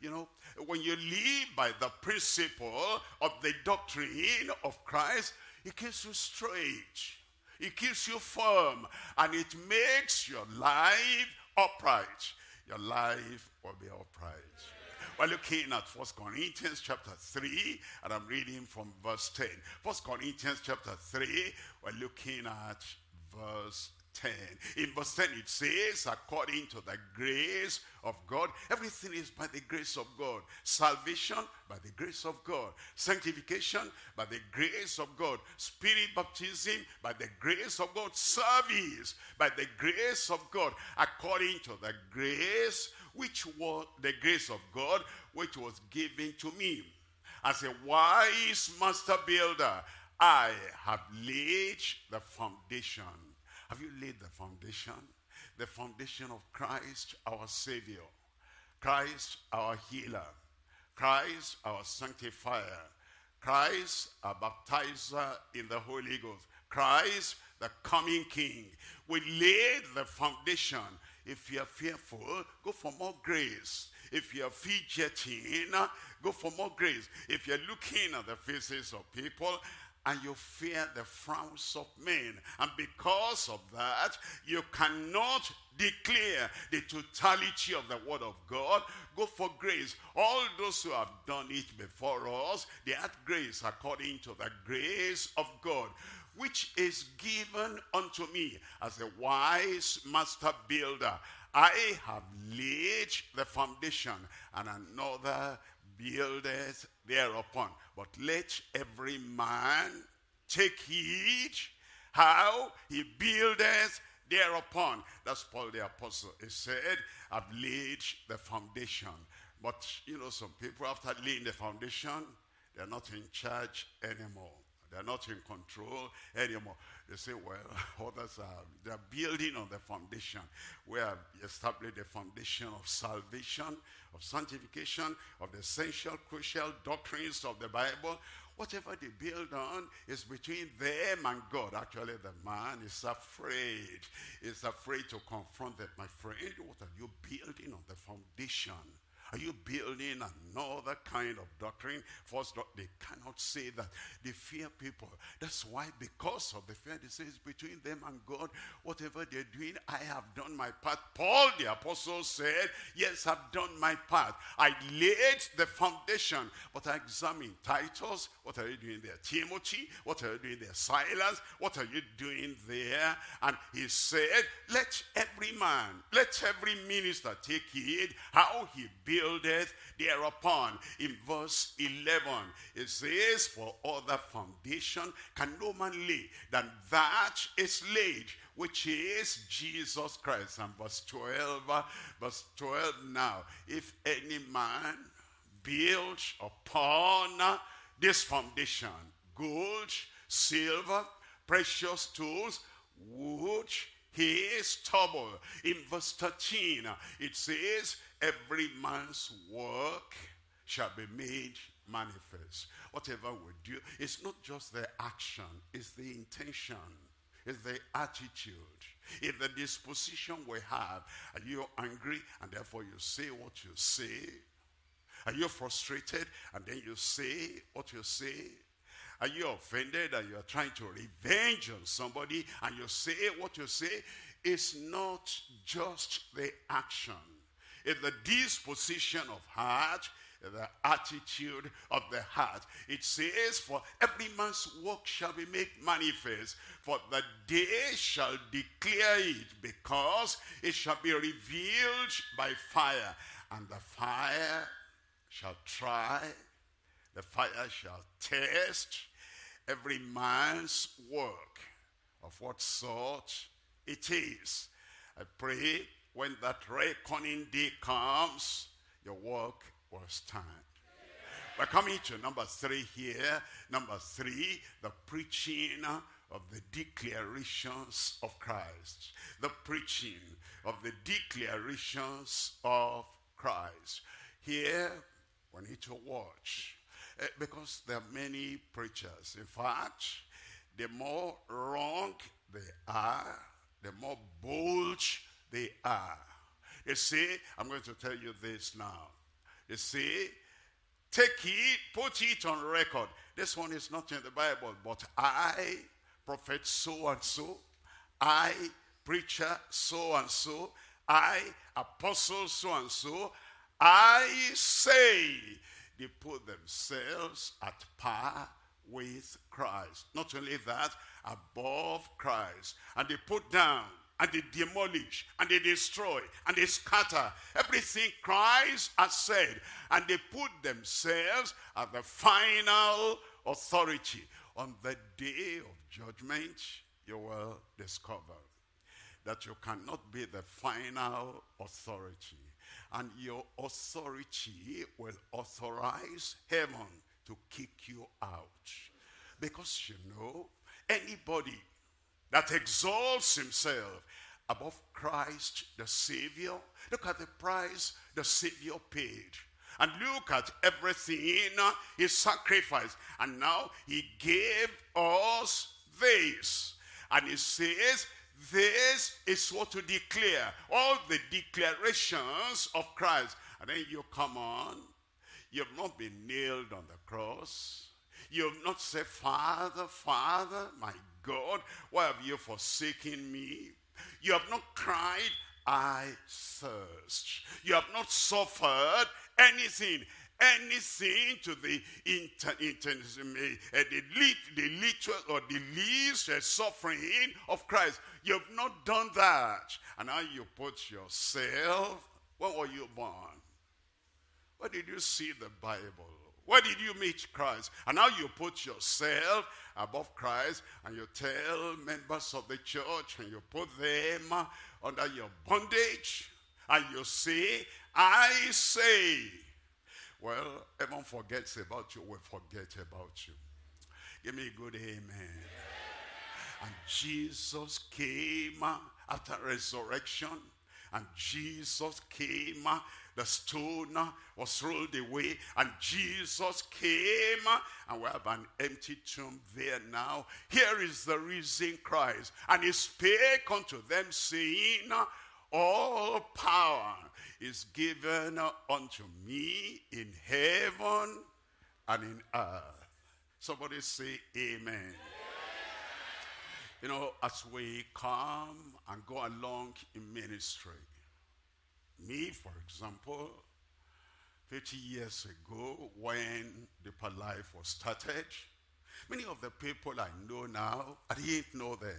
When you live by the principle of the doctrine of Christ, it keeps you straight, it keeps you firm, and it makes your life upright. Your life will be upright. We're looking at 1 Corinthians chapter 3, and I'm reading from verse 10. 1 Corinthians chapter 3, we're looking at verse 10. In verse 10 it says, according to the grace of God. Everything is by the grace of God. Salvation by the grace of God. Sanctification by the grace of God. Spirit baptism by the grace of God. Service by the grace of God. According to the grace which was the grace of God which was given to me. As a wise master builder, I have laid the foundation. Have you laid the foundation? The foundation of Christ, our Savior. Christ, our healer. Christ, our sanctifier. Christ, our baptizer in the Holy Ghost. Christ, the coming King. We laid the foundation. If you are fearful, go for more grace. If you are fidgeting, go for more grace. If you're looking at the faces of people and you fear the frowns of men, and because of that, you cannot declare the totality of the word of God, go for grace. All those who have done it before us, they had grace according to the grace of God, which is given unto me as a wise master builder. I have laid the foundation, and another buildeth thereupon. But let every man take heed how he buildeth thereupon. That's Paul the apostle. He said, I've laid the foundation. But, some people, after laying the foundation, they're not in charge anymore. They're not in control anymore. They say, well, others they're building on the foundation. We have established the foundation of salvation, of sanctification, of the essential, crucial doctrines of the Bible. Whatever they build on is between them and God. Actually, the man is afraid. He's afraid to confront that. My friend, what are you building on the foundation? Are you building another kind of doctrine? First, they cannot say that. They fear people. That's why, because of the fear, they say it's between them and God. Whatever they're doing, I have done my part. Paul the apostle said, yes, I've done my part. I laid the foundation, but I examined Titus. What are you doing there? Timothy, what are you doing there? Silas, what are you doing there? And he said, let every man, let every minister take heed how he buildeth thereupon. In verse 11, it says, for other foundation can no man lay than that is laid, which is Jesus Christ. And verse 12 now, if any man build upon this foundation, gold, silver, precious stones, wood, his stubble. In verse 13, it says, every man's work shall be made manifest. Whatever we do, it's not just the action, it's the intention, it's the attitude, it's the disposition we have. Are you angry and therefore you say what you say? Are you frustrated and then you say what you say? Are you offended and you're trying to revenge on somebody and you say what you say? It's not just the action. It's the disposition of heart, the attitude of the heart. It says, for every man's work shall be made manifest, for the day shall declare it, because it shall be revealed by fire. And the fire shall try, the fire shall test every man's work, of what sort it is. I pray when that reckoning day comes, your work will stand. We're coming to number 3 here. Number 3, the preaching of the declarations of Christ. The preaching of the declarations of Christ. Here, we need to watch. Because there are many preachers. In fact, the more wrong they are, the more bold they are. They say, I'm going to tell you this now. They say, take it, put it on record. This one is not in the Bible, but I, prophet so-and-so, I, preacher so-and-so, I, apostle so-and-so, I say, they put themselves at par with Christ. Not only that, above Christ. And they put down, and they demolish, and they destroy, and they scatter everything Christ has said. And they put themselves at the final authority. On the day of judgment, you will discover that you cannot be the final authority. And your authority will authorize heaven to kick you out. Because anybody that exalts himself above Christ the Savior, look at the price the Savior paid. And look at everything he sacrificed. And now he gave us this. And he says, this is what to declare. All the declarations of Christ. And then you come on. You have not been nailed on the cross. You have not said, Father, Father, my God, why have you forsaken me? You have not cried, I thirst. You have not suffered anything to the literal or the least suffering of Christ. You have not done that. And now you put yourself, when were you born? Where did you see the Bible? Where did you meet Christ? And now you put yourself above Christ, and you tell members of the church, and you put them under your bondage, and you say, I say. Well, heaven forgets about you, will forget about you. Give me a good amen. And Jesus came after resurrection, and Jesus came, the stone was rolled away, and Jesus came, and we have an empty tomb there now. Here is the risen Christ, and he spake unto them, saying, all power is given unto me in heaven and in earth. Somebody say amen. You know, as we come and go along in ministry, me, for example, 50 years ago when Deeper Life was started, many of the people I know now, I didn't know them.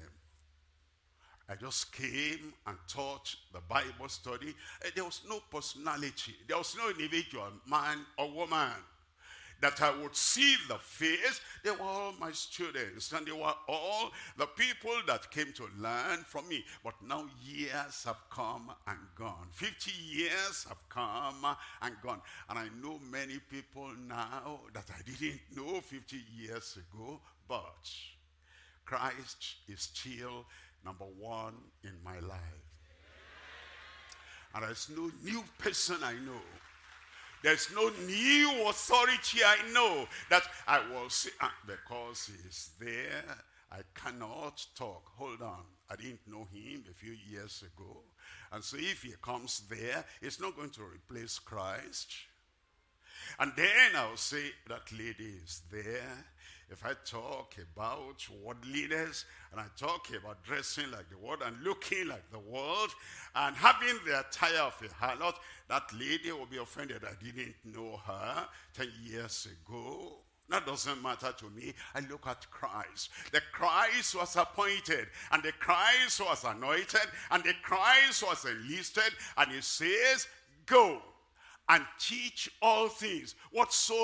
I just came and taught the Bible study. There was no personality. There was no individual man or woman that I would see the face. They were all my students, and they were all the people that came to learn from me. But now years have come and gone. 50 years have come and gone. And I know many people now that I didn't know 50 years ago, but Christ is still number one in my life. And there's no new person I know. There's no new authority I know that I will see. Because he's there, I cannot talk. Hold on. I didn't know him a few years ago. And so if he comes there, it's not going to replace Christ. And then I'll say, that lady is there. If I talk about worldliness, and I talk about dressing like the world and looking like the world and having the attire of a harlot, that lady will be offended. I didn't know her 10 years ago. That doesn't matter to me. I look at Christ. The Christ was appointed, and the Christ was anointed, and the Christ was enlisted, and he says, go and teach all things whatsoever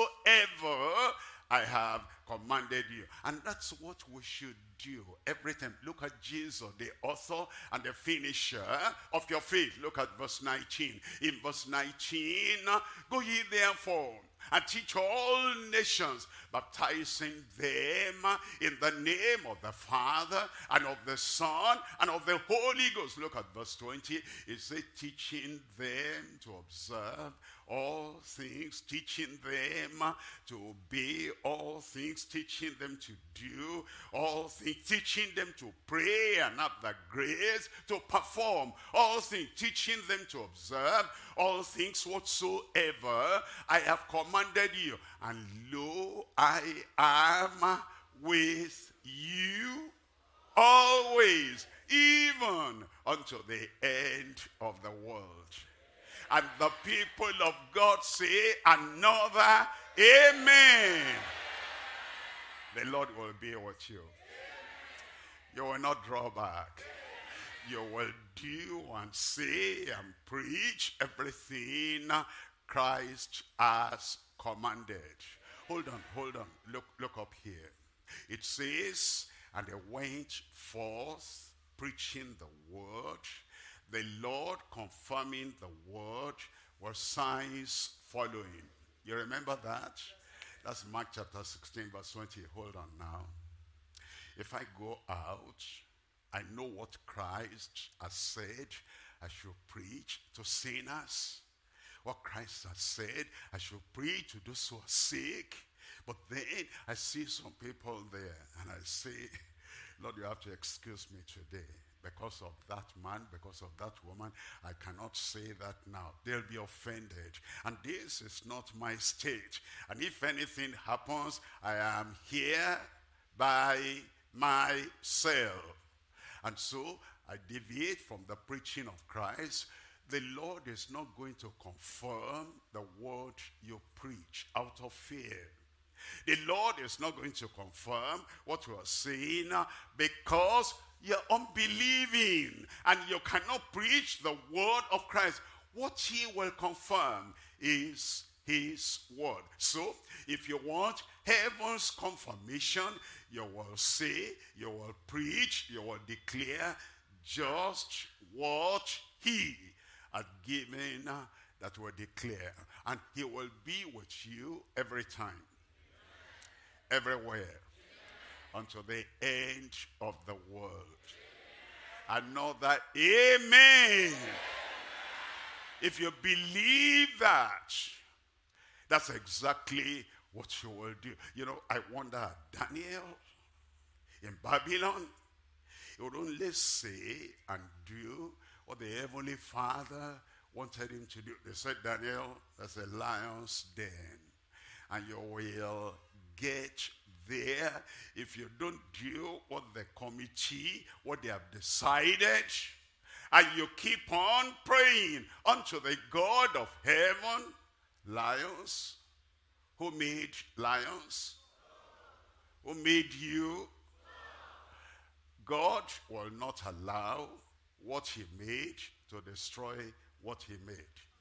I have commanded you. And that's what we should do every time. Look at Jesus, the author and the finisher of your faith. Look at verse 19. In verse 19, go ye therefore and teach all nations, baptizing them in the name of the Father and of the Son and of the Holy Ghost. Look at verse 20. It says, teaching them to observe all things, teaching them to obey all things, teaching them to do all things, teaching them to pray and have the grace to perform all things, teaching them to observe all things whatsoever I have commanded you. And lo, I am with you always, even unto the end of the world. And the people of God say another amen. The Lord will be with you. You will not draw back. You will do and say and preach everything Christ has commanded. Hold on. Look up here. It says, and they went forth preaching the word, the Lord confirming the word, with signs following. You remember that? That's Mark chapter 16 verse 20. Hold on now. If I go out, I know what Christ has said I should preach to sinners. What Christ has said I should preach to those who are sick. But then I see some people there and I say, Lord, you have to excuse me today. Because of that man, because of that woman, I cannot say that now. They'll be offended. And this is not my state. And if anything happens, I am here by myself. And so I deviate from the preaching of Christ. The Lord is not going to confirm the word you preach out of fear. The Lord is not going to confirm what you are saying because you're unbelieving and you cannot preach the word of Christ. What he will confirm is his word. So, if you want heaven's confirmation, you will say, you will preach, you will declare just what he had given that will declare. And he will be with you every time, everywhere, until the end of the world. Another amen. If you believe that, that's exactly what you will do. You know, I wonder, Daniel in Babylon, he would only say and do what the Heavenly Father wanted him to do. They said, Daniel, that's a lion's den, and you will get there if you don't do what the committee, what they have decided, and you keep on praying unto the God of heaven. Lions? Who made lions? Who made you? God will not allow what he made to destroy what he made.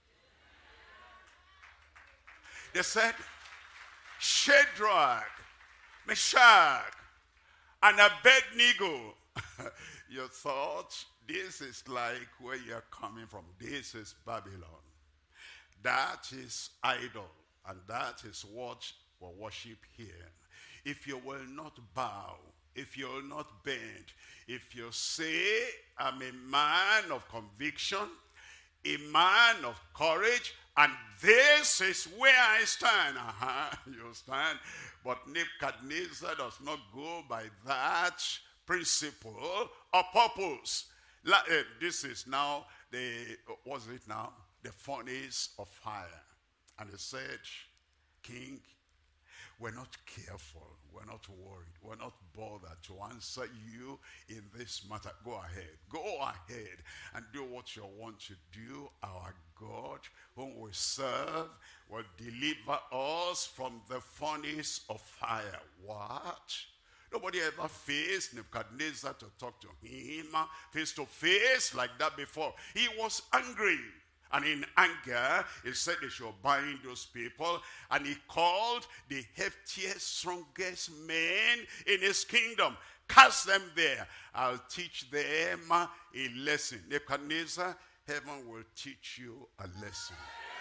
They said, Shadrach, Meshach, and Abednego. You thought this is like where you're coming from. This is Babylon. That is idol, and that is what we worship here. If you will not bow, if you will not bend, if you say, I'm a man of conviction, a man of courage, and this is where I stand. You stand. But Nebuchadnezzar does not go by that principle or purpose. This is now what's it now? The furnace of fire. And he said, King, we're not careful, we're not worried, we're not bothered to answer you in this matter. Go ahead and do what you want to do. Our God, whom we serve, will deliver us from the furnace of fire. What? Nobody ever faced Nebuchadnezzar to talk to him face to face like that before. He was angry. And in anger, he said they should bind those people. And he called the heftiest, strongest men in his kingdom. Cast them there. I'll teach them a lesson. Nebuchadnezzar, heaven will teach you a lesson.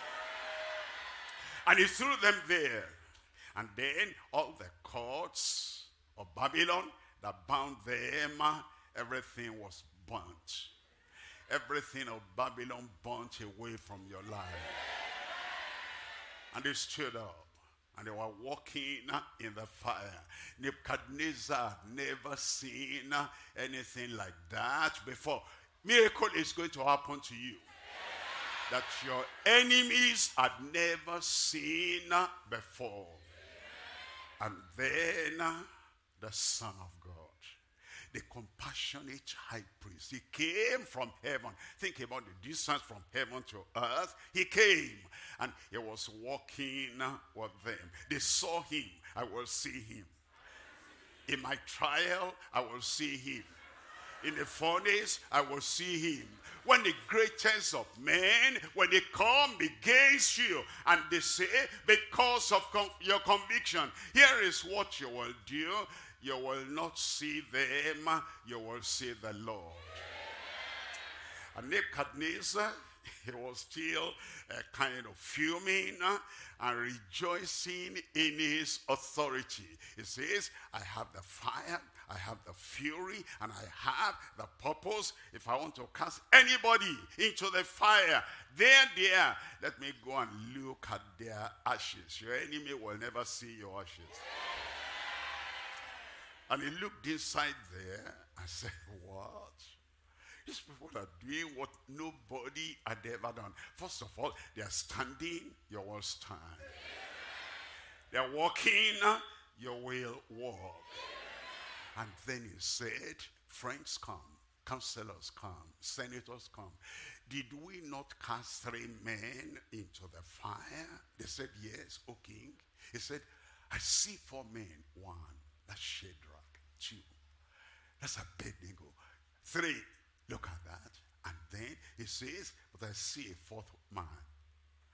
And he threw them there. And then all the courts of Babylon that bound them, everything was burnt. Everything of Babylon burnt away from your life. And they stood up and they were walking in the fire. Nebuchadnezzar had never seen anything like that before. Miracle is going to happen to you that your enemies had never seen before. And then the Son of God, the compassionate high priest, he came from heaven. Think about the distance from heaven to earth. He came and he was walking with them. They saw him. I will see him. In my trial, I will see him. In the furnace, I will see him. When the greatest of men, when they come against you and they say, because of your conviction, here is what you will do. You will not see them, you will see the Lord. And Nebuchadnezzar, he was still kind of fuming and rejoicing in his authority. He says, I have the fire, I have the fury, and I have the purpose. If I want to cast anybody into the fire, there, let me go and look at their ashes. Your enemy will never see your ashes. And he looked inside there and said, what? These people are doing what nobody had ever done. First of all, they are standing, you will stand. They are walking, you will walk. And then he said, friends come, counselors come, senators come. Did we not cast 3 men into the fire? They said, yes, O king. He said, I see 4 men. 1, that's Shadrach. 2, that's Abednego. 3, look at that. And then he says, but I see a 4th man.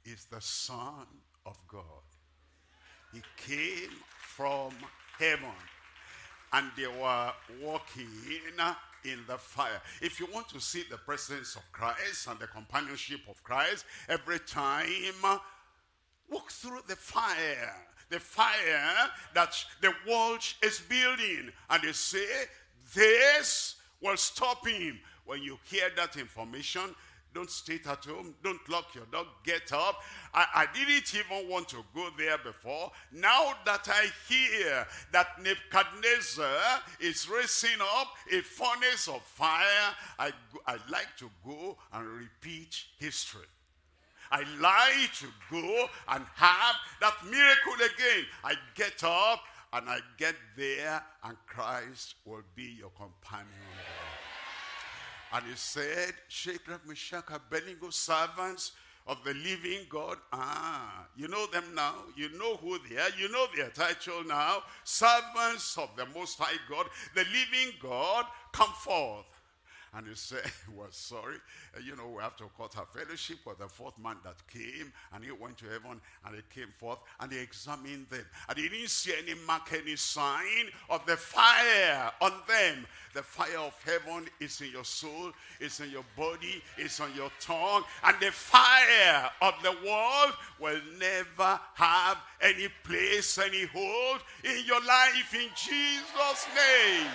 is the Son of God. He came from heaven, and they were walking in the fire. If you want to see the presence of Christ and the companionship of Christ, every time walk through the fire that the world is building, and they say, this will stop him. When you hear that information, don't stay at home. Don't lock your door. Get up. I didn't even want to go there before. Now that I hear that Nebuchadnezzar is raising up a furnace of fire, I like to go and repeat history. I like to go and have that miracle again. I get up and I get there, and Christ will be your companion. And he said, Shadrach, Meshach, Abednego, servants of the living God. You know them now. You know who they are. You know their title now. Servants of the Most High God, the living God, come forth. And he said, well, sorry, we have to cut our fellowship with the fourth man that came, and he went to heaven, and he came forth, and he examined them. And he didn't see any mark, any sign of the fire on them. The fire of heaven is in your soul, it's in your body, it's on your tongue, and the fire of the world will never have any place, any hold in your life, in Jesus' name.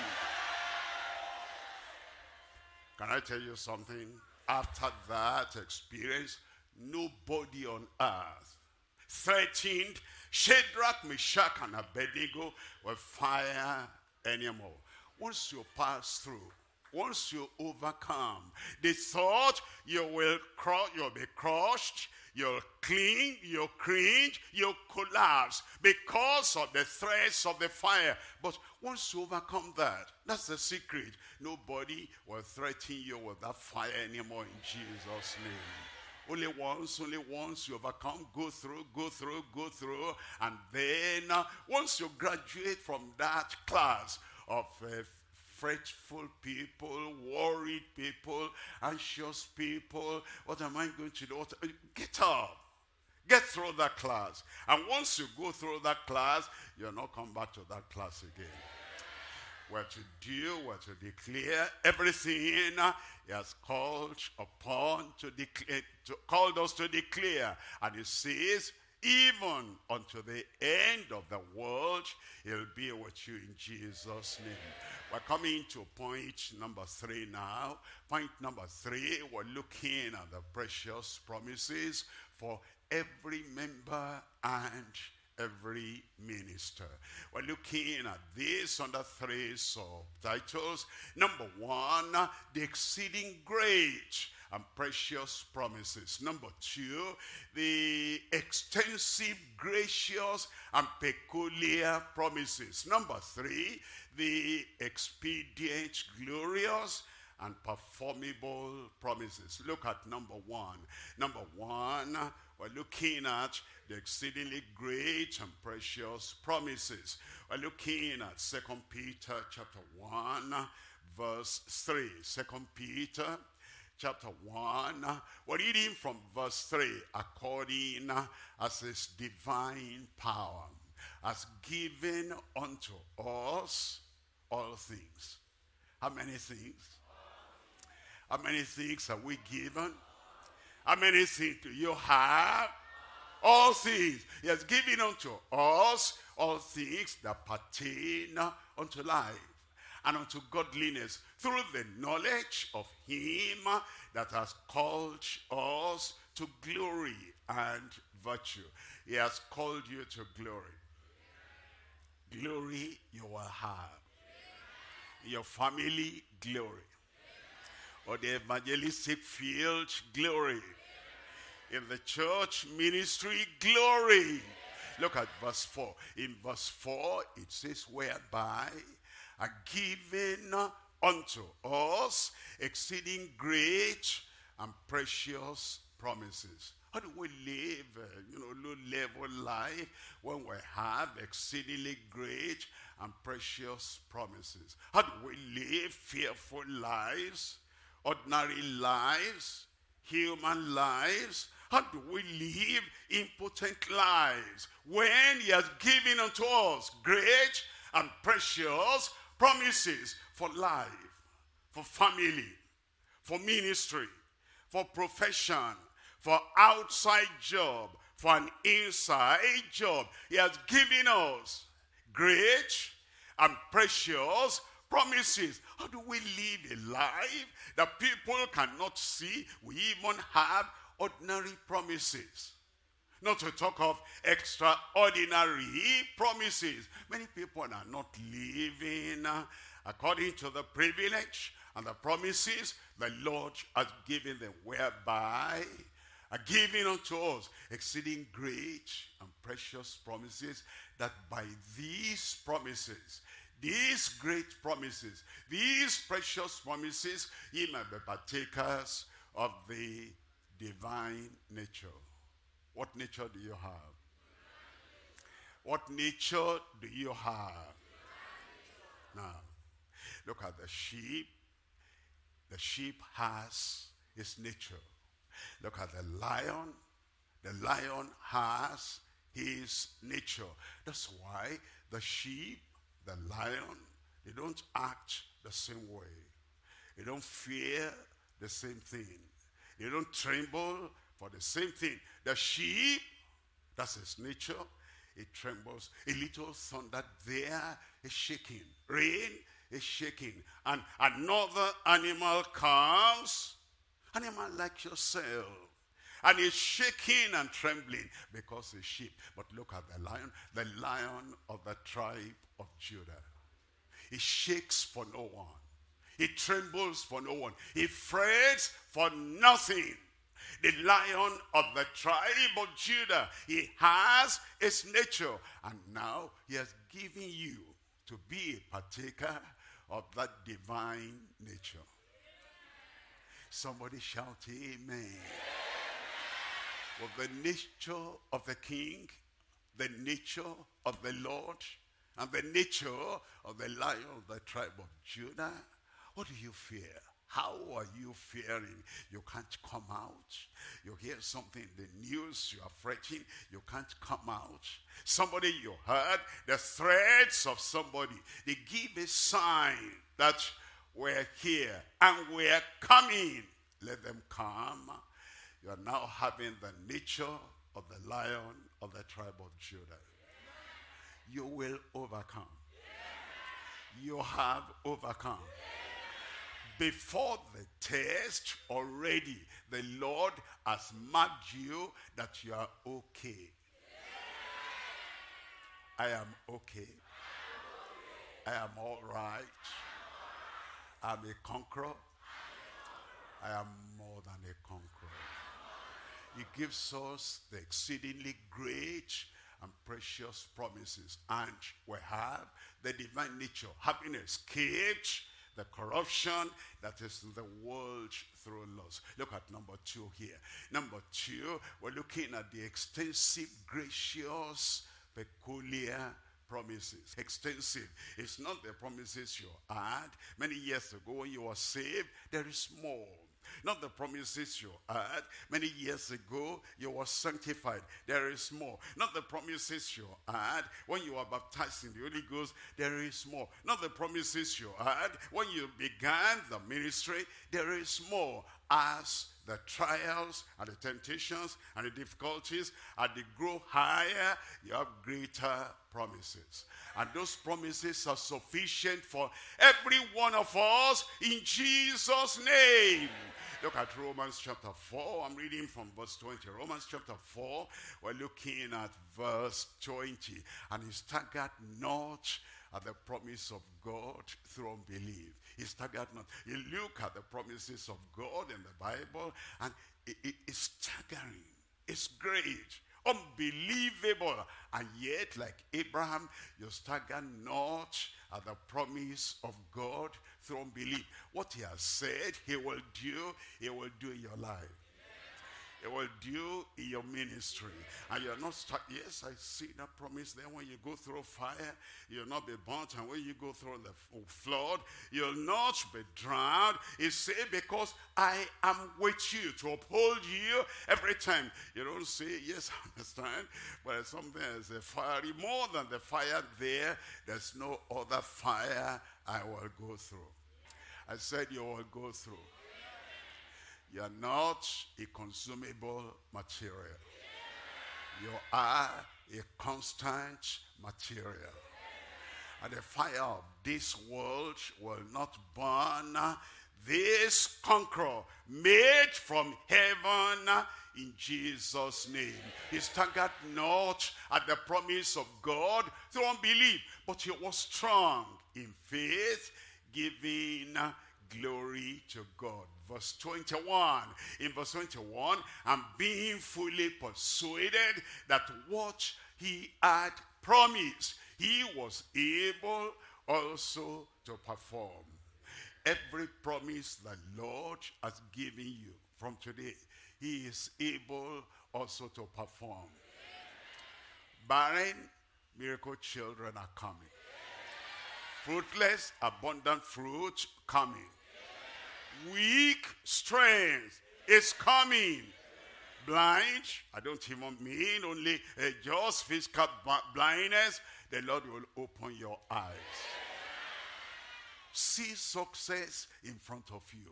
Can I tell you something? After that experience, nobody on earth threatened Shadrach, Meshach, and Abednego with fire anymore. Once you pass through, once you overcome, they thought you'll be crushed, you'll cling, you'll cringe, you'll collapse because of the threats of the fire. But once you overcome that, that's the secret. Nobody will threaten you with that fire anymore in Jesus' name. Only once you overcome, go through. And then once you graduate from that class of fretful people, worried people, anxious people, what am I going to do? Get up. Get through that class. And once you go through that class, you'll not come back to that class again. We're to do, we're to declare everything he has called us to declare. And he says, even unto the end of the world, he'll be with you in Jesus' name. We're coming to point number 3 now. Point number 3, we're looking at the precious promises for every member and every minister. We're looking at this under 3 subtitles. Number 1, the exceeding great and precious promises. Number 2, the extensive, gracious, and peculiar promises. Number 3, the expedient, glorious, and performable promises. Look at number 1. Number 1, we're looking at the exceedingly great and precious promises. We're looking at 2 Peter chapter 1, verse 3. 2 Peter chapter 1, we're reading from verse 3. According as his divine power has given unto us all things. How many things? How many things are we given? How many things do you have? All things. He has given unto us all things that pertain unto life and unto godliness, through the knowledge of him that has called us to glory and virtue. He has called you to glory. Glory you will have. Your family, glory. Or the evangelistic field, glory. In the church ministry, glory. Look at verse 4. In verse 4, it says, whereby are given unto us exceeding great and precious promises. How do we live, low-level life when we have exceedingly great and precious promises? How do we live fearful lives, ordinary lives, human lives? How do we live impotent lives when he has given unto us great and precious promises for life, for family, for ministry, for profession, for outside job, for an inside job? He has given us great and precious promises. How do we live a life that people cannot see? We even have ordinary promises, not to talk of extraordinary promises. Many people are not living according to the privilege and the promises the Lord has given them, whereby are given unto us exceeding great and precious promises, that by these promises, these great promises, these precious promises, ye may be partakers of the divine nature. What nature do you have? What nature do you have? Now, look at the sheep. The sheep has its nature. Look at the lion. The lion has his nature. That's why the sheep, the lion, they don't act the same way. They don't fear the same thing. They don't tremble for the same thing. The sheep, that's his nature. It trembles. A little thunder there is shaking. Rain is shaking. And another animal comes, animal like yourself, and is shaking and trembling because it's sheep. But look at the lion of the tribe of Judah. He shakes for no one. He trembles for no one. He frets for nothing. The lion of the tribe of Judah, he has his nature. And now he has given you to be a partaker of that divine nature. Somebody shout amen. Well, the nature of the king, the nature of the Lord, and the nature of the lion of the tribe of Judah, what do you fear? How are you fearing? You can't come out. You hear something in the news, you are fretting, you can't come out. Somebody you heard, the threats of somebody, they give a sign that we're here and we're coming. Let them come. You are now having the nature of the lion of the tribe of Judah. You will overcome. You have overcome. Before the test, already the Lord has marked you that you are okay. I am okay. I am all right. I'm a conqueror. I am more than a conqueror. He gives us the exceedingly great and precious promises. And we have the divine nature, having escaped the corruption that is in the world through lust. Look at number 2 here. Number 2, we're looking at the extensive, gracious, peculiar promises. Extensive. It's not the promises you had many years ago when you were saved. There is more. Not the promises you had many years ago you were sanctified. There is more. Not the promises you had when you were baptized in the Holy Ghost. There is more. Not the promises you had when you began the ministry. There is more. As the trials and the temptations and the difficulties, as they grow higher, you have greater promises. And those promises are sufficient for every one of us in Jesus' name. Look at Romans chapter 4. I'm reading from verse 20. Romans chapter 4, we're looking at verse 20. And he staggered not at the promise of God through unbelief. He staggered not. You look at the promises of God in the Bible, and it's staggering. It's great. Unbelievable. And yet, like Abraham, you stagger not at the promise of God through unbelief. What he has said he will do in your life. It will do in your ministry. And you're not stuck. Yes, I see that promise there. When you go through fire, you'll not be burnt. And when you go through the flood, you'll not be drowned. He said, because I am with you to uphold you every time. You don't say, yes, I understand. But there's something as a fiery, more than the fire there. There's no other fire I will go through. I said you will go through. You are not a consumable material. You are a constant material. And the fire of this world will not burn this conqueror made from heaven in Jesus' name. He staggered not at the promise of God through unbelief, but he was strong in faith, giving glory to God. Verse 21. In verse 21, and being fully persuaded that what he had promised, he was able also to perform. Every promise the Lord has given you from today, he is able also to perform. Barren, miracle children are coming. Fruitless, abundant fruit coming. Weak strength is coming. Blind, I don't even mean only just physical blindness. The Lord will open your eyes. See success in front of you.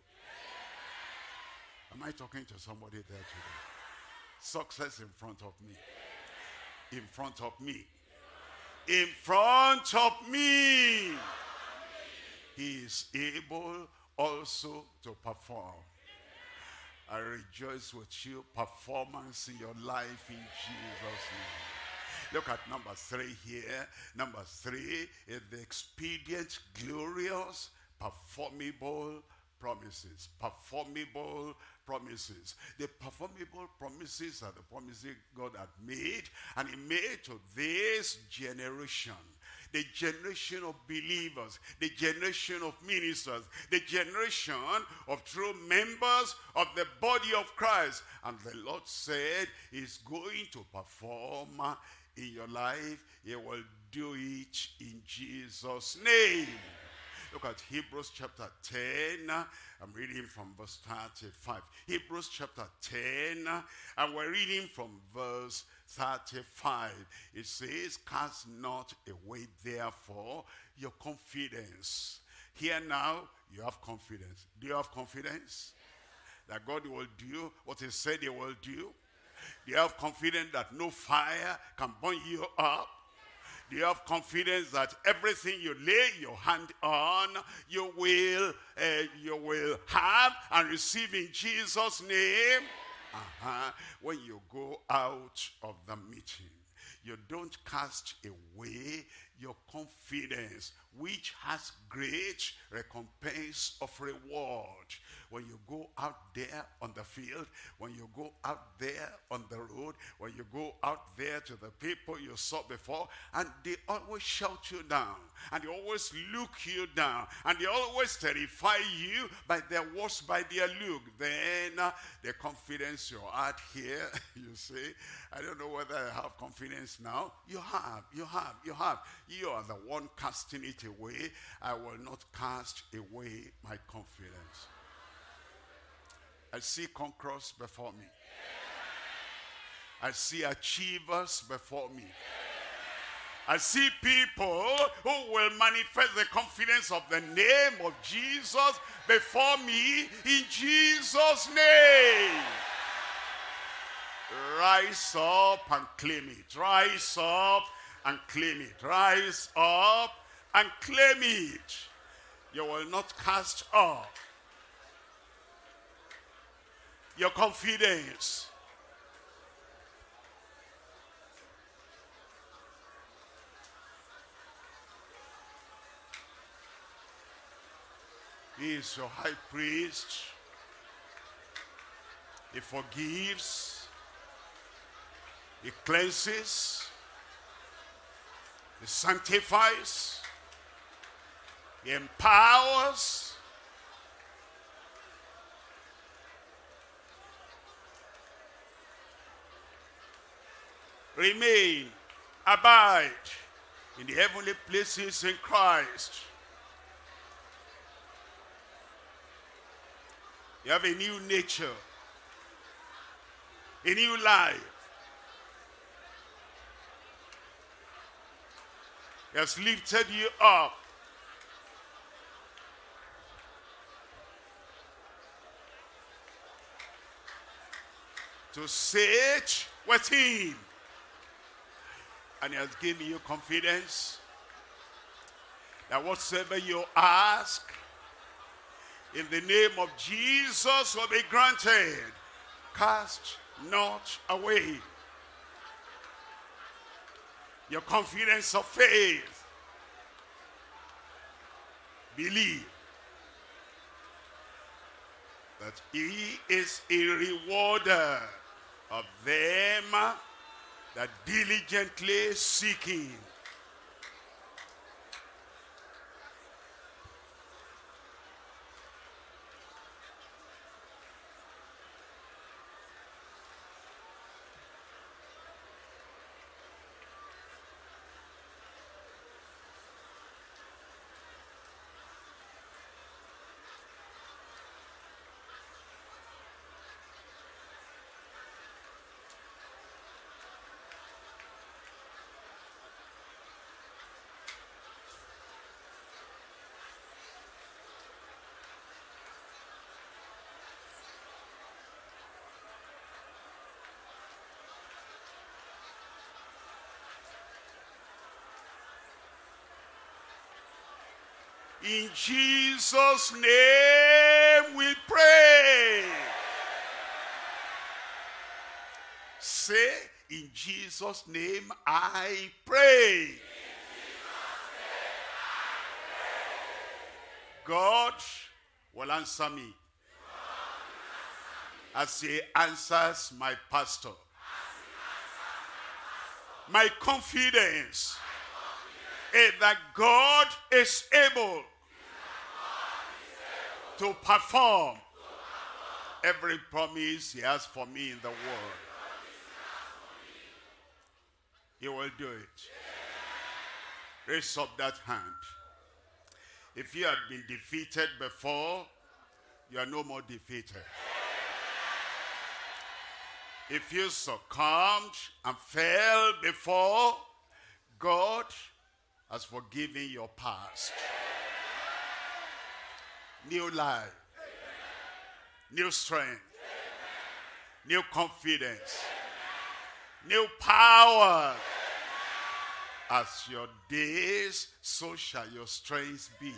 Am I talking to somebody there today? Success in front of me. In front of me. In front of me. He is able also to perform. I rejoice with you. Performance in your life in Jesus' name. Look at number 3 here. Number 3 is the expedient, glorious, performable promises. Performable promises. The performable promises are the promises God had made, and he made to this generation. The generation of believers, the generation of ministers, the generation of true members of the body of Christ. And the Lord said he's going to perform in your life. He will do it in Jesus' name. Look at Hebrews chapter 10. I'm reading from verse 35. Hebrews chapter 10, and we're reading from verse 35. It says, cast not away therefore your confidence. Here now, you have confidence. Do you have confidence that God will do what he said he will do? Do you have confidence that no fire can burn you up? Do you have confidence that everything you lay your hand on, you will have and receive in Jesus' name? When you go out of the meeting, you don't cast away your confidence, which has great recompense of reward. When you go out there on the field, when you go out there on the road, when you go out there to the people you saw before, and they always shout you down, and they always look you down, and they always terrify you by their words, by their look, then the confidence you had here, you say, I don't know whether I have confidence now. You have. You are the one casting it away. I will not cast away my confidence. I see conquerors before me. I see achievers before me. I see people who will manifest the confidence of the name of Jesus before me in Jesus' name. Rise up and claim it. Rise up and claim it. Rise up and claim it. You will not cast off your confidence. He is your high priest. He forgives. He cleanses. He sanctifies. He empowers. remain, abide in the heavenly places in Christ. You have a new nature, a new life. He has lifted you up. To sit with him. And he has given you confidence that whatsoever you ask in the name of Jesus will be granted. Cast not away your confidence of faith. Believe that he is a rewarder of them that diligently seek him. In Jesus' name we pray. Say, in Jesus' name I pray. God will answer me as he answers my pastor. My confidence is that God is able to perform every promise he has for me in the world. He will do it. Raise up that hand. If you had been defeated before, you are no more defeated. If you succumbed and fell before, God has forgiven your past. New life, new strength, new confidence, new power. As your days, so shall your strength be.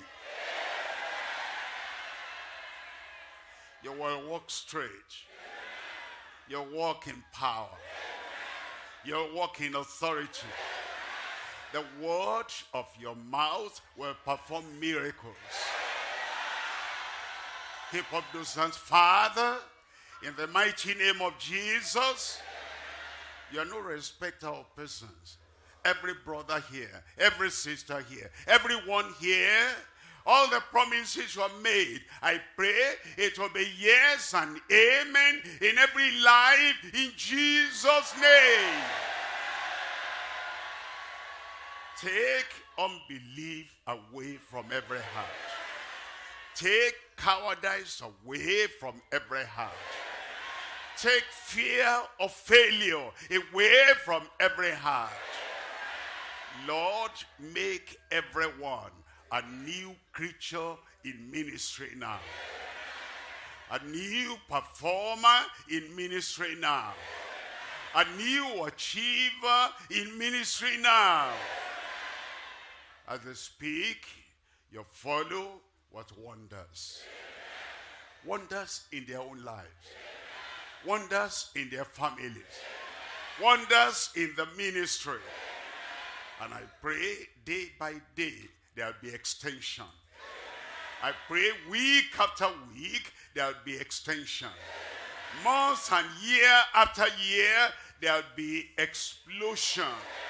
You will walk straight. You'll walk in power. You'll walk in authority. The word of your mouth will perform miracles. Keep up those hands. Father, in the mighty name of Jesus, you are no respecter of persons. Every brother here, every sister here, everyone here, all the promises you have made, I pray it will be yes and amen in every life in Jesus' name. Take unbelief away from every heart. Take cowardice away from every heart. Take fear of failure away from every heart. Lord, make everyone a new creature in ministry now. A new performer in ministry now. A new achiever in ministry now. As they speak, you follow with wonders. Wonders in their own lives. Wonders in their families. Wonders in the ministry. And I pray day by day there will be extension. I pray week after week there will be extension. Month and year after year there will be explosion.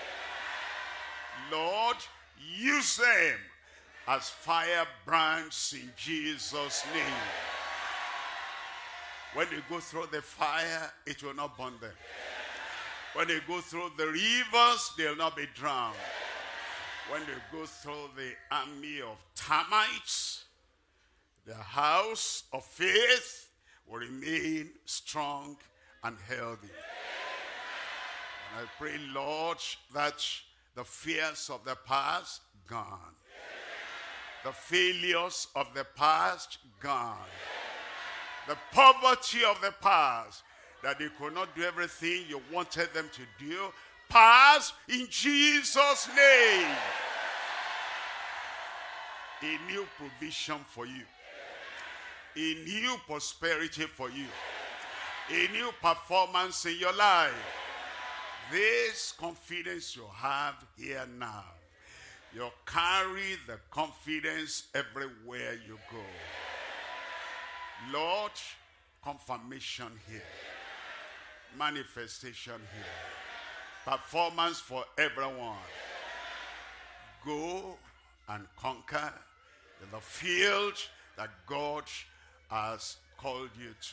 Lord, use them as firebrands in Jesus' name. When they go through the fire, it will not burn them. When they go through the rivers, they'll not be drowned. When they go through the army of termites, the house of faith will remain strong and healthy. And I pray, Lord, that the fears of the past, gone. The failures of the past, gone. The poverty of the past, that they could not do everything you wanted them to do, pass in Jesus' name. A new provision for you. A new prosperity for you. A new performance in your life. This confidence you have here now, you carry the confidence everywhere you go. Lord, confirmation here. Manifestation here. Performance for everyone. Go and conquer in the field that God has called you to.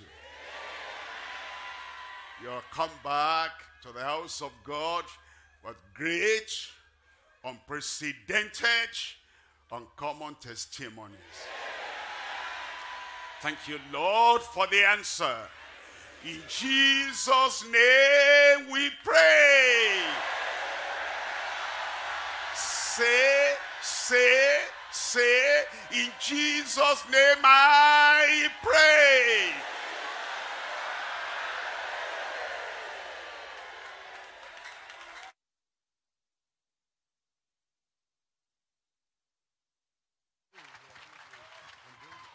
You'll come back to the house of God with great, unprecedented, uncommon testimonies. Thank you, Lord, for the answer. In Jesus' name we pray. Say, in Jesus' name I pray.